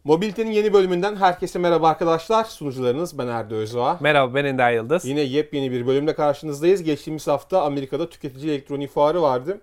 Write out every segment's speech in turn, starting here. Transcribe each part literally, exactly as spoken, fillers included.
Mobilite'nin yeni bölümünden herkese merhaba arkadaşlar. Sunucularınız ben Erdo Özdoğa. Merhaba, ben Ender Yıldız. Yine yepyeni bir bölümle karşınızdayız. Geçtiğimiz hafta Amerika'da tüketici elektronik fuarı vardı.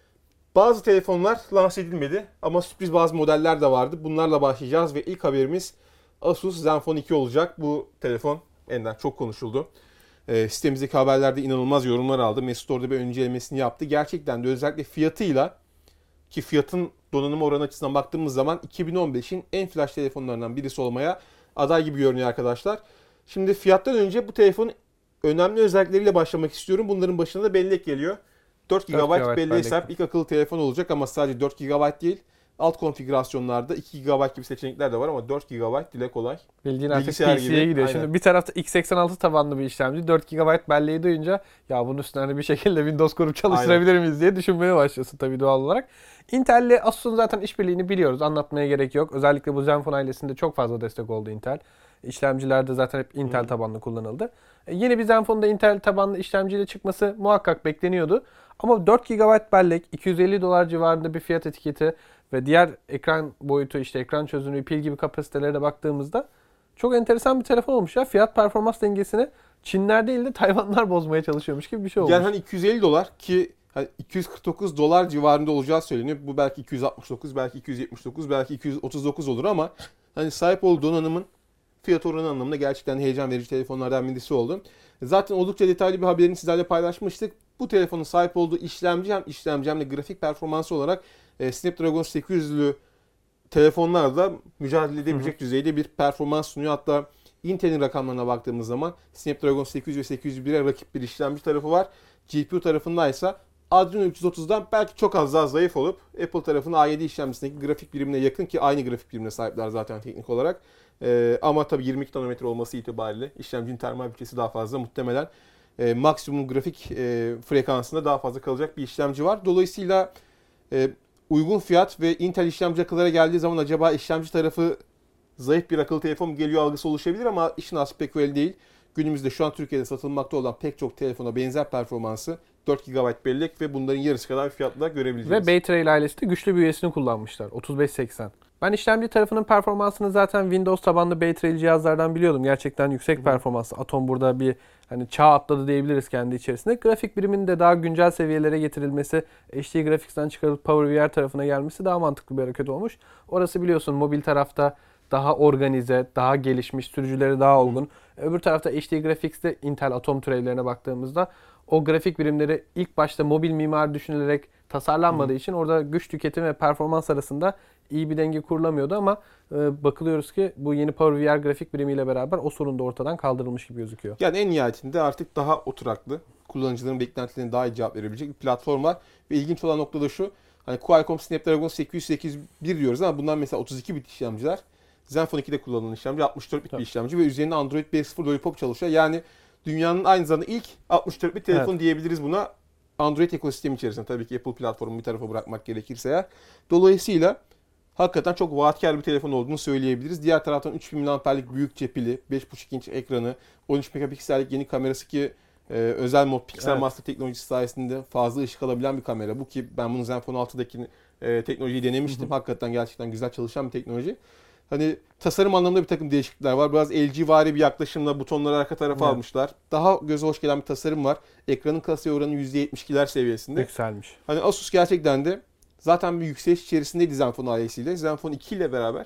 Bazı telefonlar lanse edilmedi ama sürpriz bazı modeller de vardı. Bunlarla başlayacağız ve ilk haberimiz Asus Zenfone iki olacak. Bu telefon Ender çok konuşuldu. E, sitemizdeki haberlerde inanılmaz yorumlar aldı. Mesut orada bir incelemesini yaptı. Gerçekten de özellikle fiyatıyla, ki fiyatın donanım oranı açısından baktığımız zaman iki bin on beşin en flash telefonlarından birisi olmaya aday gibi görünüyor arkadaşlar. Şimdi fiyattan önce bu telefonun önemli özellikleriyle başlamak istiyorum. Bunların başına da bellek geliyor. dört gigabayt belleğe sahip ilk akıllı telefon olacak ama sadece dört gigabayt değil. Alt konfigürasyonlarda iki gigabayt gibi seçenekler de var ama dört gigabayt dile kolay. Bildiğin artık P C'ye gidiyor. Aynen. Şimdi bir tarafta x seksen altı tabanlı bir işlemci, dört gigabayt belleği duyunca ya bunun üstüne bir şekilde Windows kurup çalıştırabilir miyiz diye düşünmeye başlıyorsun tabii doğal olarak. Intel ile Asus'un zaten işbirliğini biliyoruz. Anlatmaya gerek yok. Özellikle bu Zenfone ailesinde çok fazla destek oldu Intel. İşlemcilerde zaten hep Intel hmm. tabanlı kullanıldı. E, yeni bir Zenfone'da Intel tabanlı işlemciyle çıkması muhakkak bekleniyordu. Ama dört gigabayt bellek, iki yüz elli dolar civarında bir fiyat etiketi ve diğer ekran boyutu, işte ekran çözünürlüğü, pil gibi kapasitelere de baktığımızda çok enteresan bir telefon olmuş ya. Fiyat performans dengesini Çinler değil de Tayvanlar bozmaya çalışıyormuş gibi bir şey olmuş. Yani hani iki yüz elli dolar ki hani iki yüz kırk dokuz dolar civarında olacağı söyleniyor. Bu belki iki yüz altmış dokuz, belki iki yüz yetmiş dokuz, belki iki yüz otuz dokuz olur ama hani sahip olduğu donanımın fiyat oranı anlamında gerçekten heyecan verici telefonlardan birisi oldu. Zaten oldukça detaylı bir haberini sizlerle paylaşmıştık. Bu telefonun sahip olduğu işlemci hem işlemci hem de grafik performansı olarak e, Snapdragon sekiz yüzlü telefonlarla mücadele edebilecek hı hı. düzeyde bir performans sunuyor. Hatta Intel'in rakamlarına baktığımız zaman Snapdragon sekiz yüz ve sekiz yüz bire rakip bir işlemci tarafı var. G P U tarafındaysa Adreno üç yüz otuzdan belki çok az daha zayıf olup Apple tarafının A yedi işlemcisindeki grafik birimine yakın, ki aynı grafik birimine sahipler zaten teknik olarak. Ee, ama tabii yirmi iki nanometre olması itibariyle işlemcinin termal bütçesi daha fazla, muhtemelen e, maksimum grafik e, frekansında daha fazla kalacak bir işlemci var. Dolayısıyla e, uygun fiyat ve Intel işlemci akıllara geldiği zaman acaba işlemci tarafı zayıf bir akıllı telefon mu geliyor algısı oluşabilir ama işin aslı pek öyle değil. Günümüzde şu an Türkiye'de satılmakta olan pek çok telefona benzer performansı, dört gigabayt bellek ve bunların yarısı kadar bir fiyatla görebileceğiz. Ve Bay Trail ailesi de güçlü bir üyesini kullanmışlar. otuz beş seksen. Ben işlemci tarafının performansını zaten Windows tabanlı Bay Trail cihazlardan biliyordum. Gerçekten yüksek Hı-hı. performanslı. Atom burada bir hani çağ atladı diyebiliriz kendi içerisinde. Grafik biriminin de daha güncel seviyelere getirilmesi, H D Graphics'ten çıkarılıp PowerVR tarafına gelmesi daha mantıklı bir hareket olmuş. Orası biliyorsun mobil tarafta daha organize, daha gelişmiş, sürücüleri daha olgun. Hı. Öbür tarafta H D Graphics'te Intel Atom türevlerine baktığımızda o grafik birimleri ilk başta mobil mimari düşünülerek tasarlanmadığı Hı. için orada güç tüketim ve performans arasında iyi bir denge kurulamıyordu ama e, bakılıyoruz ki bu yeni PowerVR grafik birimiyle beraber o sorun da ortadan kaldırılmış gibi gözüküyor. Yani en nihayetinde artık daha oturaklı, kullanıcıların beklentilerine daha iyi cevap verebilecek bir platform var. Ve ilginç olan nokta da şu, hani Qualcomm Snapdragon sekiz yüz sekiz yüz bir diyoruz ama bunlar mesela otuz iki bit işlemciler. Zenfone ikide kullanılan işlemci altmış dört bit bir işlemci ve üzerinde Android beş nokta sıfır Lollipop çalışıyor. Yani dünyanın aynı zamanda ilk altmış dört bit telefonu evet. diyebiliriz buna. Android ekosistemi içerisinde, tabii ki Apple platformu bir tarafa bırakmak gerekirse eğer. Dolayısıyla hakikaten çok vaatkar bir telefon olduğunu söyleyebiliriz. Diğer taraftan üç bin miliamperlik büyük cepili, beş buçuk inç ekranı, on üç megapiksellik yeni kamerası ki e, özel mod Pixel evet. Master teknolojisi sayesinde fazla ışık alabilen bir kamera. Bu ki ben bunu Zenfone altıdaki e, teknolojiyi denemiştim. Hı hı. Hakikaten gerçekten güzel çalışan bir teknoloji. Hani tasarım anlamında bir takım değişiklikler var. Biraz L G-vari bir yaklaşımla butonları arka tarafa evet. almışlar. Daha göze hoş gelen bir tasarım var. Ekranın klasiğe oranı yüzde yetmiş ikiler seviyesinde. Yükselmiş. Hani Asus gerçekten de zaten bir yükseliş içerisindeydi Zenfone ailesiyle. Zenfone iki ile beraber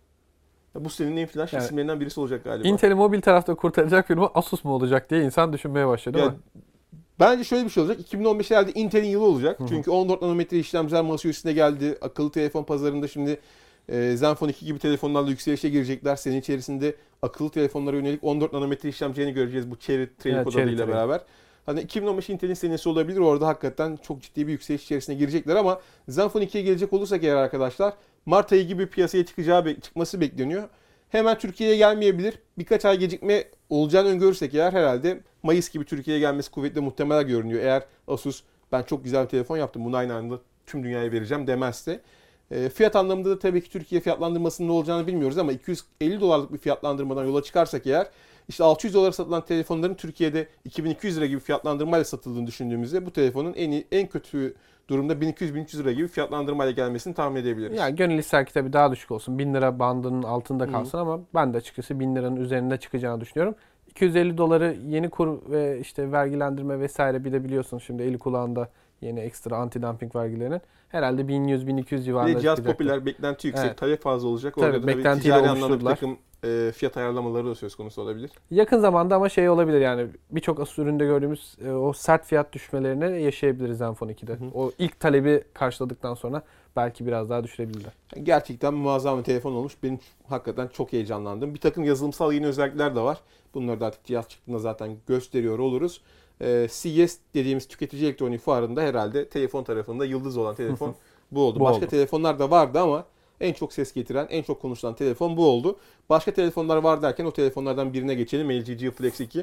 bu senenin en flash yani, isimlerinden birisi olacak galiba. Intel'i mobil tarafta kurtaracak firma Asus mu olacak diye insan düşünmeye başladı ya, ama. Bence şöyle bir şey olacak. iki bin on beş herhalde Intel'in yılı olacak. Hı-hı. Çünkü on dört nanometre işlemciler masa üstüne geldi. Akıllı telefon pazarında şimdi e, Zenfone iki gibi telefonlarla yükselişe girecekler. Senin içerisinde akıllı telefonlara yönelik on dört nanometre işlemcilerini göreceğiz bu Cherry Trail kod adıyla beraber. Hani iki bin on beş Intel'in senesi olabilir. Orada hakikaten çok ciddi bir yükseliş içerisine girecekler ama Zenfone ikiye gelecek olursak eğer arkadaşlar, Mart ayı gibi piyasaya çıkacağı çıkması bekleniyor. Hemen Türkiye'ye gelmeyebilir. Birkaç ay gecikme olacağını öngörürsek eğer herhalde Mayıs gibi Türkiye'ye gelmesi kuvvetle muhtemel görünüyor. Eğer Asus ben çok güzel bir telefon yaptım, bunu aynı anda tüm dünyaya vereceğim demezse. E, fiyat anlamında da tabii ki Türkiye fiyatlandırmasının ne olacağını bilmiyoruz ama iki yüz elli dolarlık bir fiyatlandırmadan yola çıkarsak eğer İşte altı yüz dolara satılan telefonların Türkiye'de iki bin iki yüz lira gibi fiyatlandırmayla satıldığını düşündüğümüzde bu telefonun en iyi, en kötü durumda bin iki yüz bin üç yüz lira gibi fiyatlandırmayla gelmesini tahmin edebiliriz. Yani gönül ister ki tabii daha düşük olsun. bin lira bandının altında kalsın Hı. ama ben de açıkçası bin liranın üzerinde çıkacağını düşünüyorum. iki yüz elli doları yeni kur ve işte vergilendirme vesaire, bir de biliyorsunuz şimdi eli kulağında yeni ekstra anti-dumping vergilerinin herhalde bin yüz bin iki yüz civarında çıkacaktır. çıkacaktır. Cihaz popüler, beklenti yüksek, Evet. talep fazla olacak. Tabii, Orada da tabii ticari anlamda bir takım e, fiyat ayarlamaları da söz konusu olabilir. Yakın zamanda ama şey olabilir, yani birçok Asus üründe gördüğümüz e, o sert fiyat düşmelerini yaşayabiliriz Zenfone ikide. Hı hı. O ilk talebi karşıladıktan sonra belki biraz daha düşürebilirler. Gerçekten muazzam bir telefon olmuş. Benim hakikaten çok heyecanlandım. Bir takım yazılımsal yeni özellikler de var. Bunları da artık cihaz çıktığında zaten gösteriyor oluruz. Ee, C E S dediğimiz tüketici elektronik fuarında herhalde telefon tarafında yıldız olan telefon bu oldu. Bu Başka oldu. telefonlar da vardı ama en çok ses getiren, en çok konuşulan telefon bu oldu. Başka telefonlar var derken o telefonlardan birine geçelim. L G G Flex iki.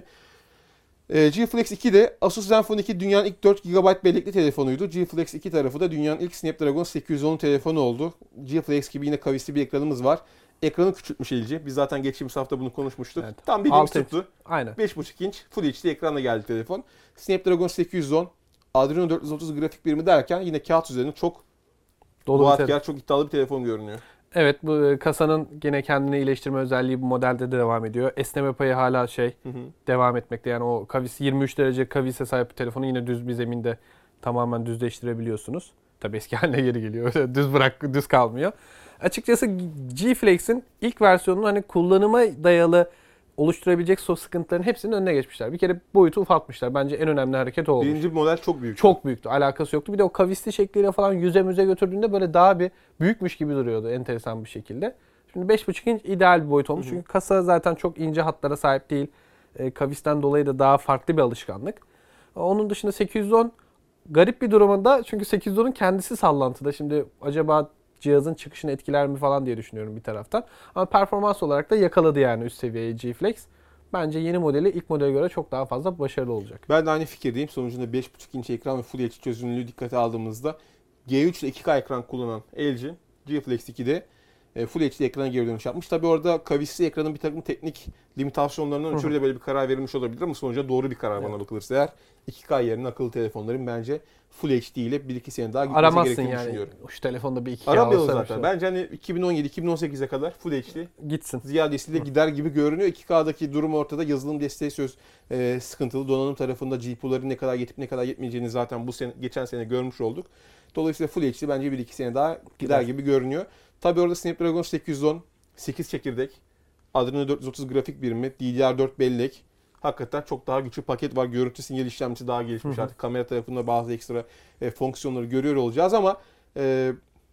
Ee, G Flex iki de Asus Zenfone iki dünyanın ilk dört gigabayt bellekli telefonuydu. G Flex iki tarafı da dünyanın ilk Snapdragon sekiz yüz on telefonu oldu. G Flex gibi yine kavisli bir ekranımız var. Ekranı küçültmüş L G. Biz zaten geçtiğimiz hafta bunu konuşmuştuk. Evet. Tam bildiğimiz tuttu. Aynen. beş buçuk inç Full H D ekranla geldi telefon. Snapdragon sekiz yüz on, Adreno dört yüz otuz grafik birimi derken yine kağıt üzerinde çok vaatkar, çok iddialı bir telefon görünüyor. Evet, bu kasanın yine kendini iyileştirme özelliği bu modelde de devam ediyor. Esneme payı hala şey hı hı. devam etmekte. Yani o kavis yirmi üç derece kavise sahip bir telefonu yine düz bir zeminde tamamen düzleştirebiliyorsunuz. Tabii eski haline geri geliyor. düz bırak düz kalmıyor. Açıkçası G Flex'in ilk versiyonunun hani kullanıma dayalı oluşturabilecek sos sıkıntıların hepsinin önüne geçmişler. Bir kere boyutu ufaltmışlar. Bence en önemli hareket o olmuş. Birinci model çok büyük. Çok büyüktü. Alakası yoktu. Bir de o kavisli şekliyle falan yüze müze götürdüğünde böyle daha bir büyükmüş gibi duruyordu enteresan bir şekilde. Şimdi beş buçuk inç ideal bir boyut olmuş. Hı hı. Çünkü kasa zaten çok ince hatlara sahip değil. E, kavisten dolayı da daha farklı bir alışkanlık. Onun dışında sekiz yüz on garip bir durumunda, çünkü sekiz yüz onun kendisi sallantıda. Şimdi acaba cihazın çıkışını etkiler mi falan diye düşünüyorum bir taraftan. Ama performans olarak da yakaladı yani üst seviyeyi G Flex. Bence yeni modeli ilk modele göre çok daha fazla başarılı olacak. Ben de aynı fikirdeyim. Sonucunda beş buçuk inç ekran ve Full H D çözünürlüğü dikkate aldığımızda G üç ile iki K ekran kullanan L G, G Flex iki'de Full H D ekrana geri dönüş yapmış. Tabii orada kavisli ekranın bir takım teknik limitasyonlarından ötürü de böyle bir karar verilmiş olabilir ama sonuçta doğru bir karar bana evet. bakılırsa eğer iki K yerine akıllı telefonların bence Full H D ile bir iki sene daha gitmesi Aramazsın gerektiğini yani. düşünüyorum. Şu telefonda bir iki K Aramayalım zaten. Şey. Bence hani iki bin on yedi iki bin on sekize kadar Full H D gitsin. Ziyadesiyle gider gibi görünüyor. iki K'daki durum ortada. Yazılım desteği söz e, sıkıntılı. Donanım tarafında G P U'ların ne kadar yetip ne kadar yetmeyeceğini zaten bu sene, geçen sene görmüş olduk. Dolayısıyla Full H D bence bir iki sene daha gider, gider gibi görünüyor. Tabii orada Snapdragon sekiz yüz on, sekiz çekirdek, Adreno dört yüz otuz grafik birimi, D D R dört bellek. Hakikaten çok daha güçlü paket var. Görüntü sinyal işlemcisi daha gelişmiş. Hı hı. Artık kamera tarafında bazı ekstra e, fonksiyonları görüyor olacağız ama e,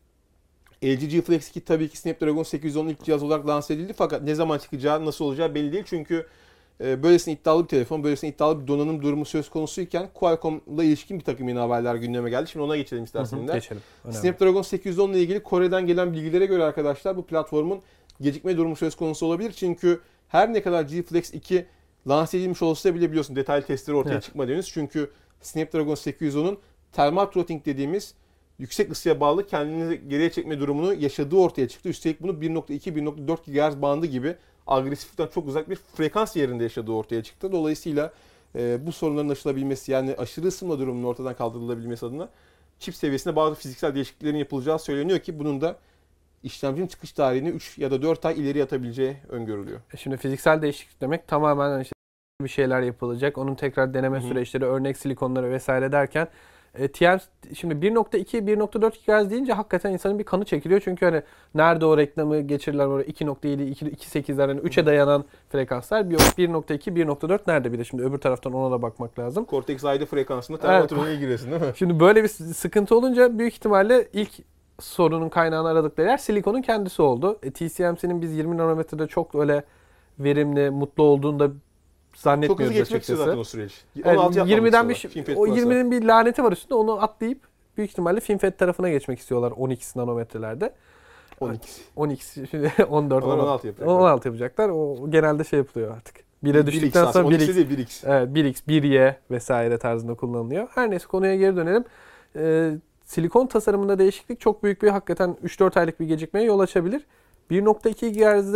L G G Flex iki tabii ki Snapdragon sekiz yüz on ilk cihaz olarak lanse edildi. Fakat ne zaman çıkacağı, nasıl olacağı belli değil. Çünkü e, böylesine iddialı bir telefon, böylesine iddialı bir donanım durumu söz konusuyken Qualcomm'la ilişkin bir takım yeni haberler gündeme geldi. Şimdi ona geçelim isterseniz. Geçelim. Önemli. Snapdragon sekiz yüz on ile ilgili Kore'den gelen bilgilere göre arkadaşlar bu platformun gecikme durumu söz konusu olabilir. Çünkü her ne kadar G Flex iki lanse edilmiş olsa bile biliyorsun detaylı testleri ortaya evet. çıkmadı henüz. Çünkü Snapdragon sekiz yüz on'un thermal throttling dediğimiz yüksek ısıya bağlı kendini geriye çekme durumunu yaşadığı ortaya çıktı. Üstelik bunu bir nokta iki bir nokta dört gigahertz bandı gibi agresiften çok uzak bir frekans yerinde yaşadığı ortaya çıktı. Dolayısıyla e, bu sorunların aşılabilmesi, yani aşırı ısınma durumunun ortadan kaldırılabilmesi adına çip seviyesinde bazı fiziksel değişikliklerin yapılacağı söyleniyor ki bunun da işlemcinin çıkış tarihini üç ya da dört ay ileri atabileceği öngörülüyor. Şimdi fiziksel değişiklik demek tamamen işte bir şeyler yapılacak. Onun tekrar deneme Hı-hı. süreçleri, örnek silikonları vesaire derken e, T M şimdi bir nokta iki bir nokta dört gigahertz deyince hakikaten insanın bir kanı çekiliyor. Çünkü hani nerede o reklamı geçirirler oraya iki nokta yedi iki nokta sekizler hani üçe dayanan frekanslar. bir nokta iki bir nokta dört nerede bir de şimdi öbür taraftan ona da bakmak lazım. Cortex A Y frekansında termometreye evet. giriyorsun değil mi? Şimdi böyle bir sıkıntı olunca büyük ihtimalle ilk sorunun kaynağını aradıkları yer silikonun kendisi oldu. E, T C M C'nin biz yirmi nanometrede çok öyle verimli, mutlu olduğunu da zannetmiyoruz açıkçası. Çok hızlı geçmek zaten o süreç. Yani yirmiden bir, o yirminin bir laneti var üstünde, onu atlayıp büyük ihtimalle FinFET tarafına geçmek istiyorlar on iki nanometrelerde. on iki. on iki şimdi on dört, on altı yapacaklar. on altı yapacaklar. O genelde şey yapılıyor artık. bire düştükten sonra bir x, bir x. Evet, bir x, bir y vesaire tarzında kullanılıyor. Her neyse konuya geri dönelim. Ee, silikon tasarımında değişiklik çok büyük bir, hakikaten üç dört aylık bir gecikmeye yol açabilir. bir nokta iki gigahertz'de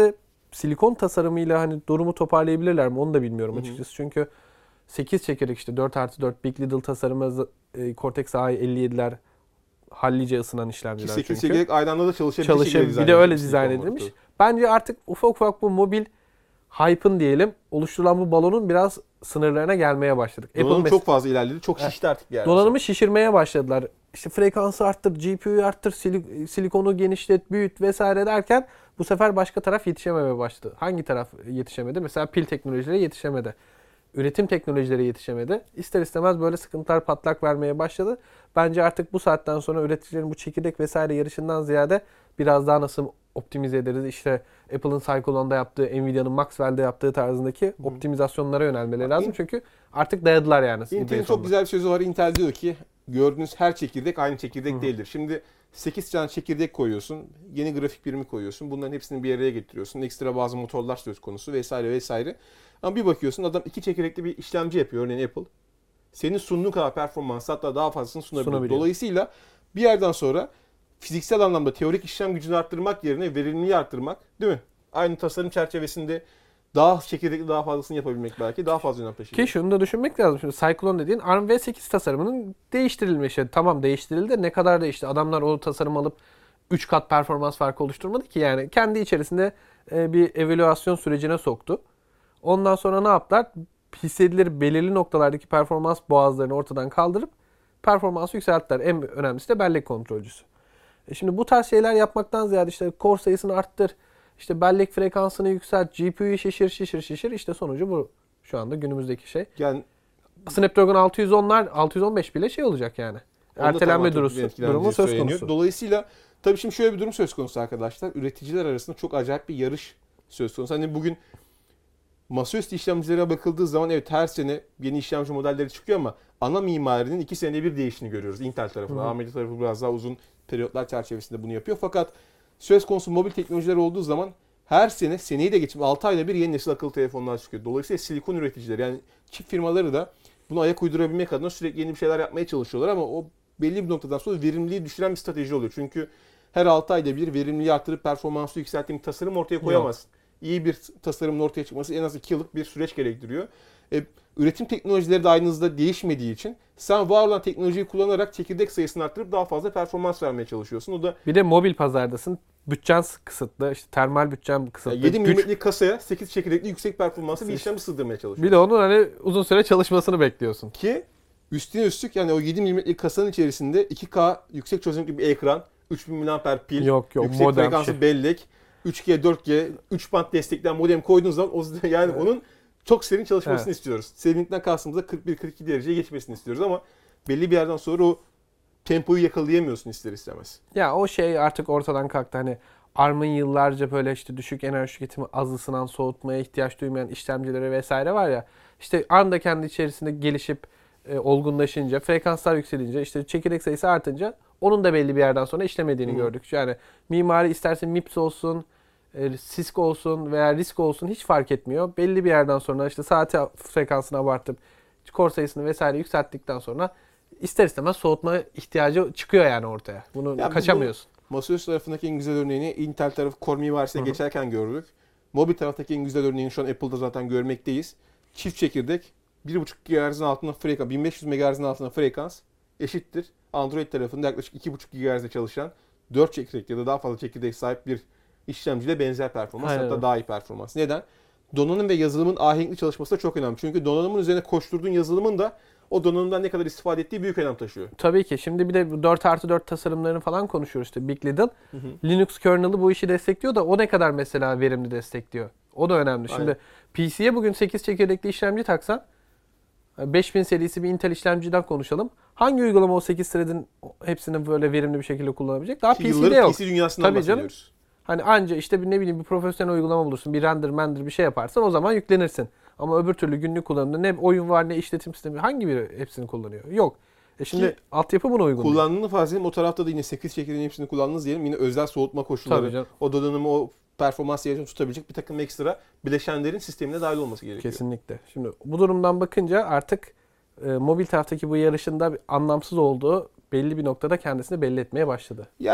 silikon tasarımıyla hani durumu toparlayabilirler mi onu da bilmiyorum Hı hı. açıkçası. Çünkü sekiz çekirdek işte dört artı dört Big Little tasarımı, e, Cortex A I elli yediler hallice ısınan Ki işlemciler sekiz çünkü. çekirdek aynı anda da çalışabilir Çalışır. şekilde Bir dizayn de öyle edilmiş dizayn silikon edilmiş. borutu. Bence artık ufak ufak bu mobil hype'ın diyelim oluşturulan bu balonun biraz sınırlarına gelmeye başladık. Donanım Apple çok fazla ilerledi. Çok Evet. şişti artık yani. donanımı şişirmeye başladılar. İşte frekansı arttır, G P U'yu arttır, silik- silikonu genişlet, büyüt vesaire derken bu sefer başka taraf yetişememeye başladı. Hangi taraf yetişemedi? Mesela pil teknolojileri yetişemedi. Üretim teknolojileri yetişemedi. İster istemez böyle sıkıntılar patlak vermeye başladı. Bence artık bu saatten sonra üreticilerin bu çekirdek vesaire yarışından ziyade biraz daha nasıl optimize ederiz? İşte Apple'ın Cyclone'da yaptığı, Nvidia'nın Maxwell'de yaptığı tarzındaki optimizasyonlara yönelmeleri lazım. Çünkü artık dayadılar yani. Intel'in çok güzel bir sözü var. Intel diyor ki gördüğünüz her çekirdek aynı çekirdek Hı hı. değildir. Şimdi sekiz tane çekirdek koyuyorsun. Yeni grafik birimi koyuyorsun. Bunların hepsini bir araya getiriyorsun. Ekstra bazı motorlar söz konusu vesaire vesaire. Ama bir bakıyorsun adam iki çekirdekli bir işlemci yapıyor. Örneğin Apple. Senin sunduğun kadar performans hatta daha fazlasını sunabiliyor. Sunabiliyor. Dolayısıyla bir yerden sonra fiziksel anlamda teorik işlem gücünü arttırmak yerine verimliliği arttırmak, değil mi? Aynı tasarım çerçevesinde daha az çekirdekli daha fazlasını yapabilmek belki daha fazla önem taşıyor. Ki şunu da düşünmek lazım. Şimdi Cyclone dediğin ARM V sekiz tasarımının değiştirilmişi. Tamam değiştirildi de ne kadar değişti? Adamlar o tasarım alıp üç kat performans farkı oluşturmadı ki yani. Kendi içerisinde e, bir evaluasyon sürecine soktu. Ondan sonra ne yaptılar? Hissedilir belirli noktalardaki performans boğazlarını ortadan kaldırıp performansı yükselttiler. En önemlisi de bellek kontrolcüsü. E şimdi bu tarz şeyler yapmaktan ziyade işte core sayısını arttır, işte bellek frekansını yükselt, G P U'yu şişir şişir şişir işte sonucu bu şu anda günümüzdeki şey. Yani Snapdragon altı yüz onlar, altı yüz on beş bile şey olacak yani. onda Ertelenme tamamen durumu, etkilendiği durumu söz söyleniyor. konusu. Dolayısıyla tabii şimdi şöyle bir durum söz konusu arkadaşlar. Üreticiler arasında çok acayip bir yarış söz konusu. Hani bugün masaüstü işlemcilere bakıldığı zaman evet her sene yeni işlemci modelleri çıkıyor ama ana mimarinin iki senede bir değiştiğini görüyoruz. Intel tarafında. A M D tarafı biraz daha uzun periyotlar çerçevesinde bunu yapıyor. Fakat söz konusu mobil teknolojiler olduğu zaman her sene, seneyi de geçip altı ayda bir yeni nesil akıllı telefonlar çıkıyor. Dolayısıyla silikon üreticileri yani çip firmaları da buna ayak uydurabilmek adına sürekli yeni bir şeyler yapmaya çalışıyorlar ama o belli bir noktadan sonra verimliliği düşüren bir strateji oluyor. Çünkü her altı ayda bir verimliliği arttırıp performansı yükselttiğin bir tasarım ortaya koyamazsın. İyi bir tasarımın ortaya çıkması en az iki yıllık bir süreç gerektiriyor. E, üretim teknolojileri de aynı hızda değişmediği için sen var olan teknolojiyi kullanarak çekirdek sayısını arttırıp daha fazla performans vermeye çalışıyorsun. O da Bir de mobil pazardasın. Bütçen kısıtlı, işte termal bütçen kısıtlı. yani yedi güç- milimetrelik kasaya sekiz çekirdekli yüksek performanslı bir işlemci sığdırmaya çalışıyorsun. Bir de onun hani uzun süre çalışmasını bekliyorsun. Ki üstüne üstlük yani o yedi milimetrelik kasanın içerisinde iki K yüksek çözünürlüklü bir ekran, üç bin miliamper pil, Yok yok yüksek modem frekanslı şey. bellek, üç G, dört G, üç band destekleyen modem koyduğunuz zaman o yani Evet. onun çok serin çalışmasını Evet. istiyoruz. Serinlikten kastımızda kırk bir kırk iki dereceye geçmesini istiyoruz ama belli bir yerden sonra o tempoyu yakalayamıyorsun ister istemez. Ya o şey artık ortadan kalktı. Hani ARM'ın yıllarca böyle işte düşük enerji tüketimi, az ısınan, soğutmaya ihtiyaç duymayan işlemcileri vesaire var ya. İşte ARM da kendi içerisinde gelişip e, olgunlaşınca, frekanslar yükselince, işte çekirdek sayısı artınca onun da belli bir yerden sonra işlemediğini Hı. gördük. Yani mimari isterse MIPS olsun, e, Cisco olsun veya Risco olsun hiç fark etmiyor. Belli bir yerden sonra işte saati frekansını abartıp core sayısını vesaire yükselttikten sonra ister istemez soğutma ihtiyacı çıkıyor yani ortaya. Bunu Ya kaçamıyorsun. Masaüstü tarafındaki en güzel örneğini Intel tarafı Core mimarisine Hı hı. geçerken gördük. Mobil taraftaki en güzel örneğini şu an Apple'da zaten görmekteyiz. Çift çekirdek bir buçuk gigahertz'in altında frekans, bin beş yüz megahertz'in altında frekans eşittir. Android tarafında yaklaşık iki buçuk gigahertz'de çalışan dört çekirdek ya da daha fazla çekirdek sahip bir işlemciyle benzer performans, Aynen hatta öyle. daha iyi performans. Neden? Donanım ve yazılımın ahenkli çalışması da çok önemli. Çünkü donanımın üzerine koşturduğun yazılımın da o donanımdan ne kadar istifade ettiği büyük önem taşıyor. Tabii ki. Şimdi bir de bu dört artı dört tasarımlarını falan konuşuyoruz işte Big Little. Hı hı. Linux kernel'ı bu işi destekliyor da o ne kadar mesela verimli destekliyor? O da önemli. Şimdi Aynen. P C'ye bugün sekiz çekirdekli işlemci taksan beş bin serisi bir Intel işlemciden konuşalım. Hangi uygulama o sekiz thread'in hepsini böyle verimli bir şekilde kullanabilecek? Daha Ki P C'de yılların yok. P C dünyasından Tabii canım. bahsediyoruz. Hani anca işte bir ne bileyim bir profesyonel uygulama bulursun. Bir render mender bir şey yaparsan o zaman yüklenirsin. Ama öbür türlü günlük kullanımda ne oyun var ne işletim sistemi hangi biri hepsini kullanıyor? Yok. E şimdi Ki altyapı buna uygun değil. Kullandığını farz edelim. O tarafta da yine sekiz çekirdeğin hepsini kullandınız diyelim. Yine özel soğutma Tabii koşulları, canım. o donanımı, o performans değerini tutabilecek bir takım ekstra bileşenlerin sistemine dahil olması gerekiyor. Kesinlikle. Şimdi bu durumdan bakınca artık e, mobil taraftaki bu yarışın da bir anlamsız olduğu belli bir noktada kendisini belli etmeye başladı. Yani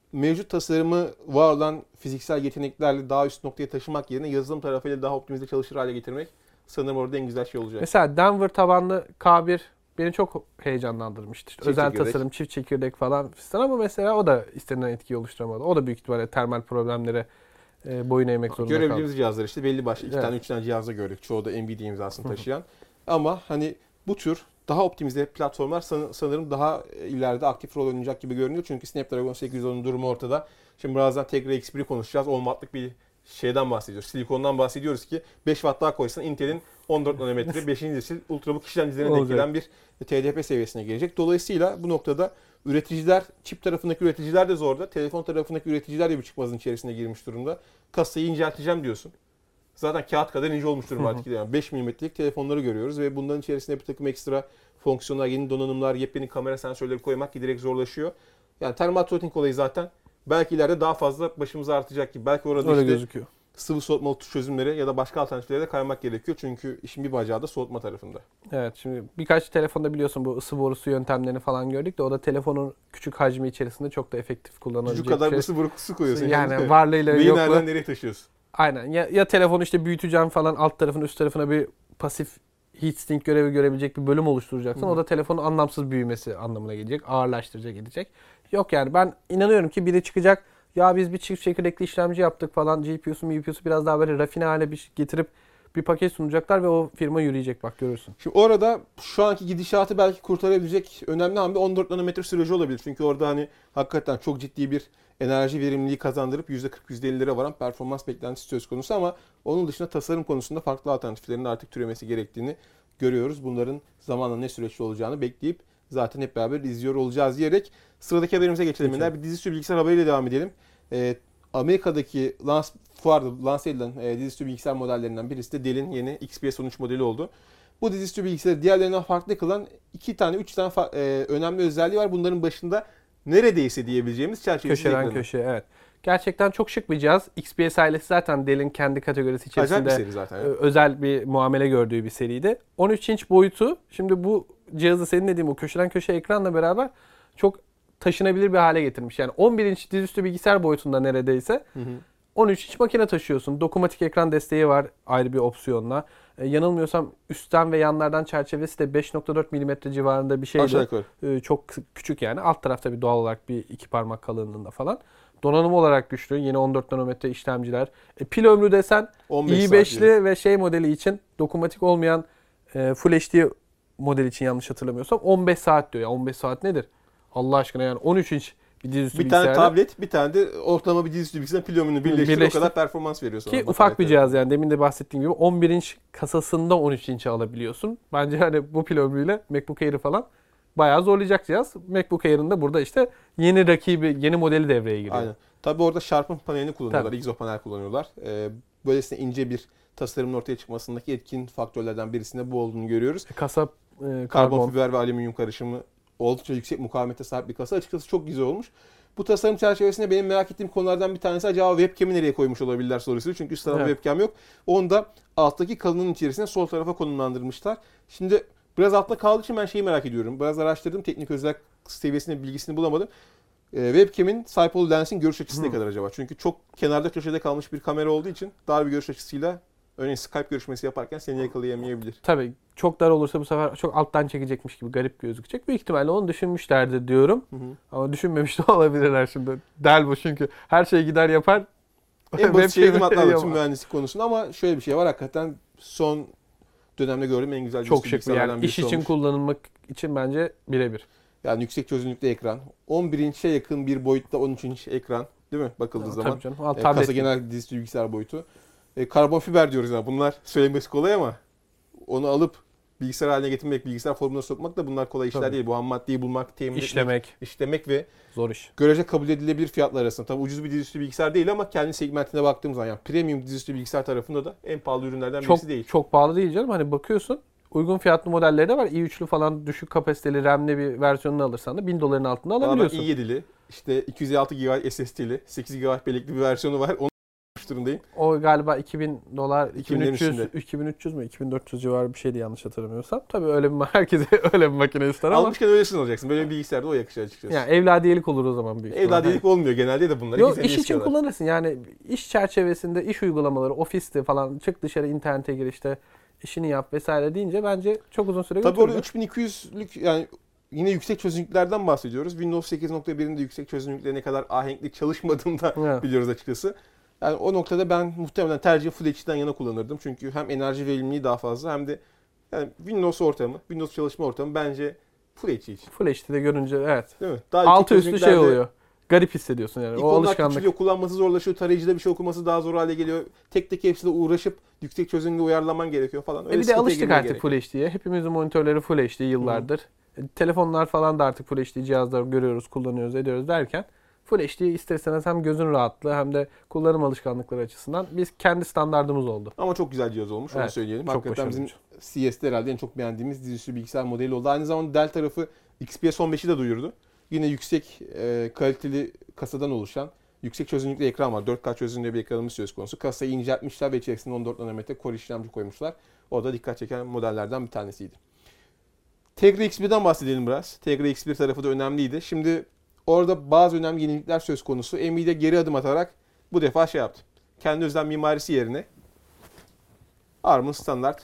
mevcut tasarımı var olan fiziksel yeteneklerle daha üst noktaya taşımak yerine yazılım tarafıyla daha optimize çalışır hale getirmek sanırım orada en güzel şey olacak. Mesela Denver tabanlı K bir beni çok heyecanlandırmıştır. Çift Özel çekirdek. tasarım, çift çekirdek falan fistan ama mesela o da istenilen etkiyi oluşturamadı. O da büyük ihtimalle termal problemlere e, boyun eğmek zorunda kaldı. Görebildiğimiz cihazlar işte belli başlı iki Evet. tane üç tane cihazda gördük. Çoğu da Nvidia imzasını taşıyan. Ama hani bu tür daha optimize platformlar san- sanırım daha ileride aktif rol oynayacak gibi görünüyor. Çünkü Snapdragon sekiz yüz onun durumu ortada. Şimdi birazdan Tegra X bir'i konuşacağız. on wattlık bir şeyden bahsediyoruz. Silikondan bahsediyoruz ki beş watt daha koysan Intel'in on dört nanometre beşinci nesil ultrabook işlemcilerine denk Olacak. gelen bir T D P seviyesine gelecek. Dolayısıyla bu noktada üreticiler, çip tarafındaki üreticiler de zorda. Telefon tarafındaki üreticiler de bir çıkmazın içerisine girmiş durumda. Kasayı incelteceğim diyorsun. Zaten kağıt kadar ince olmuş durumda artık. Yani beş milimetrelik telefonları görüyoruz ve bunların içerisinde bir takım ekstra fonksiyonlar, yeni donanımlar, yepyeni kamera sensörleri koymak giderek zorlaşıyor. Yani termal throttling olayı zaten belki ileride daha fazla başımıza artacak gibi. Belki orada Öyle işte gözüküyor. sıvı soğutmalı tuş çözümleri ya da başka alternatiflere de kaymak gerekiyor. Çünkü işin bir bacağı da soğutma tarafında. Evet, şimdi birkaç telefonda biliyorsun bu ısı borusu yöntemlerini falan gördük de o da telefonun küçük hacmi içerisinde çok da efektif kullanılabilecek Çocuk kadar bir şey. ısı boru su koyuyorsun. Yani varlığıyla Neyi yokluğu. nereden nereye taşıyorsun? Aynen. Ya, ya telefonu işte büyüteceğim falan alt tarafın üst tarafına bir pasif heatsink görevi görebilecek bir bölüm oluşturacaksın. Hı hı. O da telefonun anlamsız büyümesi anlamına gelecek. Ağırlaştıracak edecek. Yok yani ben inanıyorum ki biri çıkacak. Ya biz bir çift çekirdekli işlemci yaptık falan. G P U'su, M P U'su biraz daha böyle rafine hale bir şey getirip bir paket sunacaklar ve o firma yürüyecek bak görürsün. Şimdi orada şu anki gidişatı belki kurtarabilecek önemli hamle on dört nanometre süreci olabilir. Çünkü orada hani hakikaten çok ciddi bir enerji verimliliği kazandırıp yüzde kırk yüzde ellilere varan performans beklentisi söz konusu ama onun dışında tasarım konusunda farklı alternatiflerin artık türemesi gerektiğini görüyoruz. Bunların zamanla ne süreçte olacağını bekleyip zaten hep beraber izliyor olacağız diyerek sıradaki haberimize geçelim. Geçelim. Bir dizüstü bilgisayar haberiyle devam edelim. Ee, Amerika'daki lans, fuarda lanse edilen e, dizüstü bilgisayar modellerinden birisi de Dell'in yeni X P S on üç modeli oldu. Bu dizüstü bilgisayarı diğerlerinden farklı kılan iki tane, üç tane fa- e, önemli özelliği var. Bunların başında neredeyse diyebileceğimiz çerçevesiz Köşeden ekranı. köşeye evet. Gerçekten çok şık bir cihaz. X P S ailesi zaten Dell'in kendi kategorisi Acayip bir içerisinde seri zaten. e, Ya. özel bir muamele gördüğü bir seriydi. on üç inç boyutu şimdi bu cihazı senin dediğin o köşeden köşe ekranla beraber çok taşınabilir bir hale getirmiş. Yani on bir inç dizüstü bilgisayar boyutunda neredeyse Hı hı. on üç inç makine taşıyorsun. Dokunmatik ekran desteği var ayrı bir opsiyonla. E, yanılmıyorsam üstten ve yanlardan çerçevesi de beş nokta dört milimetre civarında bir şeydi. Aşağı yukarı. E, çok küçük yani. Alt tarafta bir doğal olarak bir iki parmak kalınlığında falan. Donanım olarak güçlü. Yeni on dört nanometre işlemciler. E, pil ömrü desen on beş i saat beşli diyelim. ve şey modeli için dokunmatik olmayan e, Full H D model için yanlış hatırlamıyorsam on beş saat diyor. Ya on beş saat nedir? Allah aşkına yani on üç inç bir dizüstü Bir tane bilgisayarda. tablet, bir tane de ortalama bir dizüstü bilgisayarın pil ömrünü birleştir, o Birleştir. kadar performans veriyor sonra. Ki batarya ufak bir tarafı. cihaz yani demin de bahsettiğim gibi on bir inç kasasında on üç inçe alabiliyorsun. Bence hani bu pil ömrüyle MacBook Air'i falan bayağı zorlayacak cihaz. MacBook Air'ın da burada işte yeni rakibi, yeni modeli devreye giriyor. Aynen. Tabii orada Sharp'ın panelini kullanıyorlar, Tabii. Exopanel kullanıyorlar. Ee, böylesine ince bir tasarımın ortaya çıkmasındaki etkin faktörlerden birisinde bu olduğunu görüyoruz. Kasa e, Karbon karbon. fiber ve alüminyum karışımı oldukça yüksek mukavemete sahip bir kasa. Açıkçası çok güzel olmuş. Bu tasarım çerçevesinde benim merak ettiğim konulardan bir tanesi acaba webcam'i nereye koymuş olabilirler sorusu. Çünkü üst tarafta Evet. webcam yok. Onu da alttaki kalının içerisine sol tarafa konumlandırmışlar. Şimdi biraz altta kaldığı için ben şeyi merak ediyorum. Biraz araştırdım. Teknik özellik seviyesinde bilgisini bulamadım. Ee, webcam'in sahip olduğu lensin görüş açısı ne Hı. kadar acaba? Çünkü çok kenarda köşede kalmış bir kamera olduğu için dar bir görüş açısıyla örneğin Skype görüşmesi yaparken seni yakalayamayabilir. Tabii çok dar olursa bu sefer çok alttan çekecekmiş gibi garip gözükecek. Büyük ihtimalle onu düşünmüşlerdi diyorum. Hı hı. Ama düşünmemiş de olabilirler şimdi. Del bu çünkü. Her şey gider yapar. En basit şey Webcam'i atlarlar tüm yapar. mühendislik konusunda ama şöyle bir şey var. Hakikaten son dönemde gördüğüm en güzel Çok dizüstü şık bir bilgisayarlardan yani. İş birisi için olmuş. kullanılmak için bence birebir. Yani yüksek çözünürlüklü ekran. on bir inçe yakın bir boyutta on üç inç ekran. Değil mi? Bakıldığı Tabii zaman. canım. Al, E, tablet kasa gibi. genel dizüstü bilgisayar boyutu. E, karbon fiber diyoruz ya. Bunlar söylemesi kolay ama onu alıp bilgisayar haline getirmek, bilgisayar formuna sokmak da bunlar kolay işler Tabii. değil. Bu ham maddeyi bulmak, temin etmek, İşlemek. işlemek ve Zor iş. görece kabul edilebilir fiyatlar arasında. Tabii ucuz bir dizüstü bilgisayar değil ama kendi segmentine baktığımız zaman yani premium dizüstü bilgisayar tarafında da en pahalı ürünlerden Çok birisi değil. çok pahalı değil canım. Hani bakıyorsun uygun fiyatlı modelleri de var. i üçlü falan düşük kapasiteli RAM'li bir versiyonunu alırsan da bin doların altında Ama ben alabiliyorsun. i yedili, işte iki yüz elli altı gigabayt S S D'li, sekiz gigabayt bellekli bir versiyonu var. Onu almış durumdayım. O galiba iki bin dolar, iki binlerin iki bin üç yüz, üstünde. iki bin üç yüz mü, iki bin dört yüz civarı bir şeydi yanlış hatırlamıyorsam. Tabii öyle bir herkese öyle bir makine ister ama. Almışken öylesini alacaksın. Böyle bir bilgisayarda o yakışır açıkçası. Yani evladiyelik olur o zaman büyük ihtimalle. Evladiyelik olmuyor genelde de bunları. Yok, Kimsenin iş için istiyorlar. kullanırsın. Yani iş çerçevesinde iş uygulamaları, ofisti falan, çık dışarı internete gir işte işini yap vesaire deyince bence çok uzun süre Tabii götürür. orada üç bin iki yüzlük yani yine yüksek çözünürlüklerden bahsediyoruz. Windows sekiz nokta bir'in de yüksek çözünürlükle ne kadar ahenkli çalışmadığını da Evet. biliyoruz açıkçası. Yani o noktada ben muhtemelen tercih Full H D'den yana kullanırdım. Çünkü hem enerji verimliliği daha fazla hem de yani Windows ortamı, Windows çalışma ortamı bence Full H D için. Full H D'de görünce evet. Değil mi? Daha Altı yüksek üstü şey çözünürlüklerde oluyor. Garip hissediyorsun yani. O İkonlar alışkanlık. küçülüyor, kullanması zorlaşıyor, tarayıcıda bir şey okuması daha zor hale geliyor. Tek tek hepsiyle uğraşıp yüksek çözünürlüğü uyarlaman gerekiyor falan. Öyle E bir de sıkıntıya alıştık girmeye artık gerek Full yok. H D'ye. Hepimizin monitörleri Full H D yıllardır. E, telefonlar falan da artık Full H D cihazlar görüyoruz, kullanıyoruz, ediyoruz derken Full H D ister istemez hem gözün rahatlığı hem de kullanım alışkanlıkları açısından biz kendi standardımız oldu. Ama çok güzel cihaz olmuş, onu Evet, söyleyelim. çok Hakikaten bizim başarılı. C S'de herhalde en çok beğendiğimiz dizüstü bilgisayar modeli oldu. Aynı zamanda Dell tarafı X P S on beşi de duyurdu. Yine yüksek e, kaliteli kasadan oluşan yüksek çözünürlüklü ekran var. dört K çözünürlüğü bir ekranımız söz konusu. Kasayı inceltmişler ve içerisinde on dört nanometre Core işlemci koymuşlar. O da dikkat çeken modellerden bir tanesiydi. Tegra X bir'den bahsedelim biraz. Tegra X bir tarafı da önemliydi. Şimdi orada bazı önemli yenilikler söz konusu. Nvidia geri adım atarak bu defa şey yaptı. Kendi özel mimarisi yerine ARM'ın standart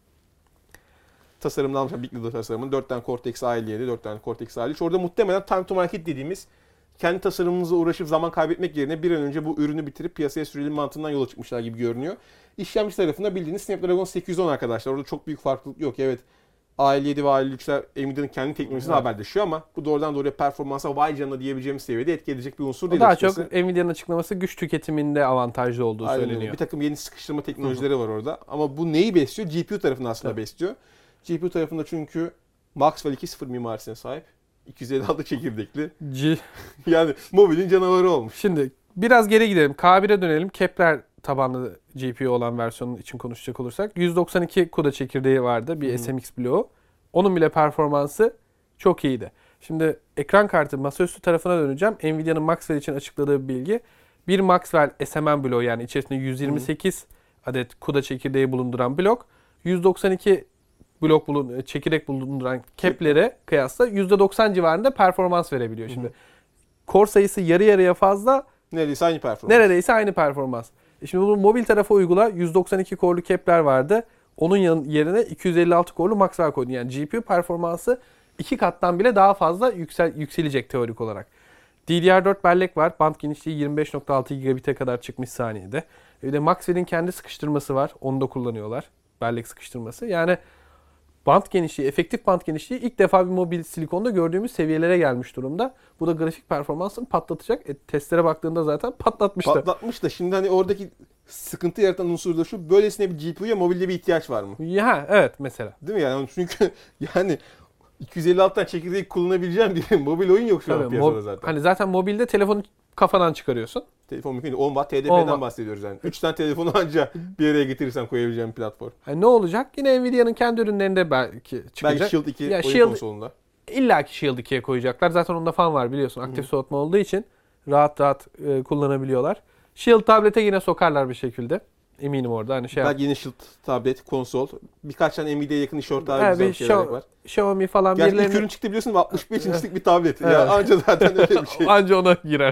tasarımını almışlar. Big Data tasarımını. dört tane Cortex A elli yedi, dört tane Cortex A elli üç. Orada muhtemelen time to market dediğimiz kendi tasarımımızla uğraşıp zaman kaybetmek yerine bir an önce bu ürünü bitirip piyasaya sürelim mantığından yola çıkmışlar gibi görünüyor. İşlemci tarafında bildiğiniz Snapdragon sekiz yüz on arkadaşlar. Orada çok büyük farklılık yok. Evet, A elli yedi ve A elli üçler Nvidia'nın kendi teknolojisiyle Evet. haberleşiyor ama bu doğrudan doğruya performansa vay canına diyebileceğimiz seviyede etki edecek bir unsur O değil daha açıkçası. çok Nvidia'nın açıklaması güç tüketiminde avantajlı olduğu Aynen öyle. söyleniyor. Bir takım yeni sıkıştırma teknolojileri var orada. Ama bu neyi besliyor? G P U tarafını aslında Tabii. besliyor. G P U tarafında çünkü Maxwell iki nokta sıfır mimarisine sahip. iki yüz elli altı çekirdekli. G- Yani mobilin canavarı olmuş. Şimdi biraz geri gidelim. K bir'e dönelim. Kepler tabanlı G P U olan versiyonun için konuşacak olursak yüz doksan iki CUDA çekirdeği vardı. Bir Hı. S M X bloğu. Onun bile performansı çok iyiydi. Şimdi ekran kartı masaüstü tarafına döneceğim. Nvidia'nın Maxwell için açıkladığı bir bilgi. Bir Maxwell S M M bloğu yani içerisinde yüz yirmi sekiz adet CUDA çekirdeği bulunduran blok. yüz doksan iki blok bulun, çekirdek bulunduran Kepler'e kıyasla yüzde doksan civarında performans verebiliyor. Şimdi core sayısı yarı yarıya fazla, Neredeyse aynı performans. neredeyse aynı performans. E şimdi bunu mobil tarafa uygula. yüz doksan iki core'lu Kepler vardı. Onun yan- yerine iki yüz elli altı core'lu Maxwell koydun. Yani G P U performansı iki kattan bile daha fazla yüksel, yükselecek teorik olarak. D D R dört bellek var. Band genişliği yirmi beş nokta altı gigabit'e kadar çıkmış saniyede. Bir de Maxwell'in kendi sıkıştırması var. Onu da kullanıyorlar. Bellek sıkıştırması. Yani band genişliği, efektif band genişliği ilk defa bir mobil silikonda gördüğümüz seviyelere gelmiş durumda. Bu da grafik performansını patlatacak. E, testlere baktığında zaten patlatmışlar. Patlatmış da şimdi hani oradaki sıkıntı yaratan unsur da şu. Böylesine bir G P U'ya mobilde bir ihtiyaç var mı? Ya evet mesela. Değil mi yani? Çünkü yani iki yüz elli altıdan çekirdeği kullanabileceğim bir mobil oyun yok şu an Tabii, piyasada mob- zaten. Hani zaten mobilde telefonu kafadan çıkarıyorsun. Telefon mümkün değil. on watt T D on P'den watt. bahsediyoruz yani. üç tane telefonu anca bir araya getirirsen koyabileceğim platform. Hani ne olacak? Yine Nvidia'nın kendi ürünlerinde belki çıkacak. Belki Shield iki Ya oyun Shield- konsolunda. İlla ki Shield ikiye koyacaklar. Zaten onda fan var biliyorsun. Aktif soğutma olduğu için rahat rahat e, kullanabiliyorlar. Shield tablete yine sokarlar bir şekilde. Eminim orada hani şey Belki yeni Shield tablet, konsol. Birkaç tane Nvidia'ya yakın iş ortağı Evet, güzel bir şeyler Xiaomi- var. Xiaomi falan Gerçi ilk birilerine ürün çıktı biliyorsun altmış beş inçlik bir tablet. Evet. Ya anca zaten öyle bir şey. anca ona girer.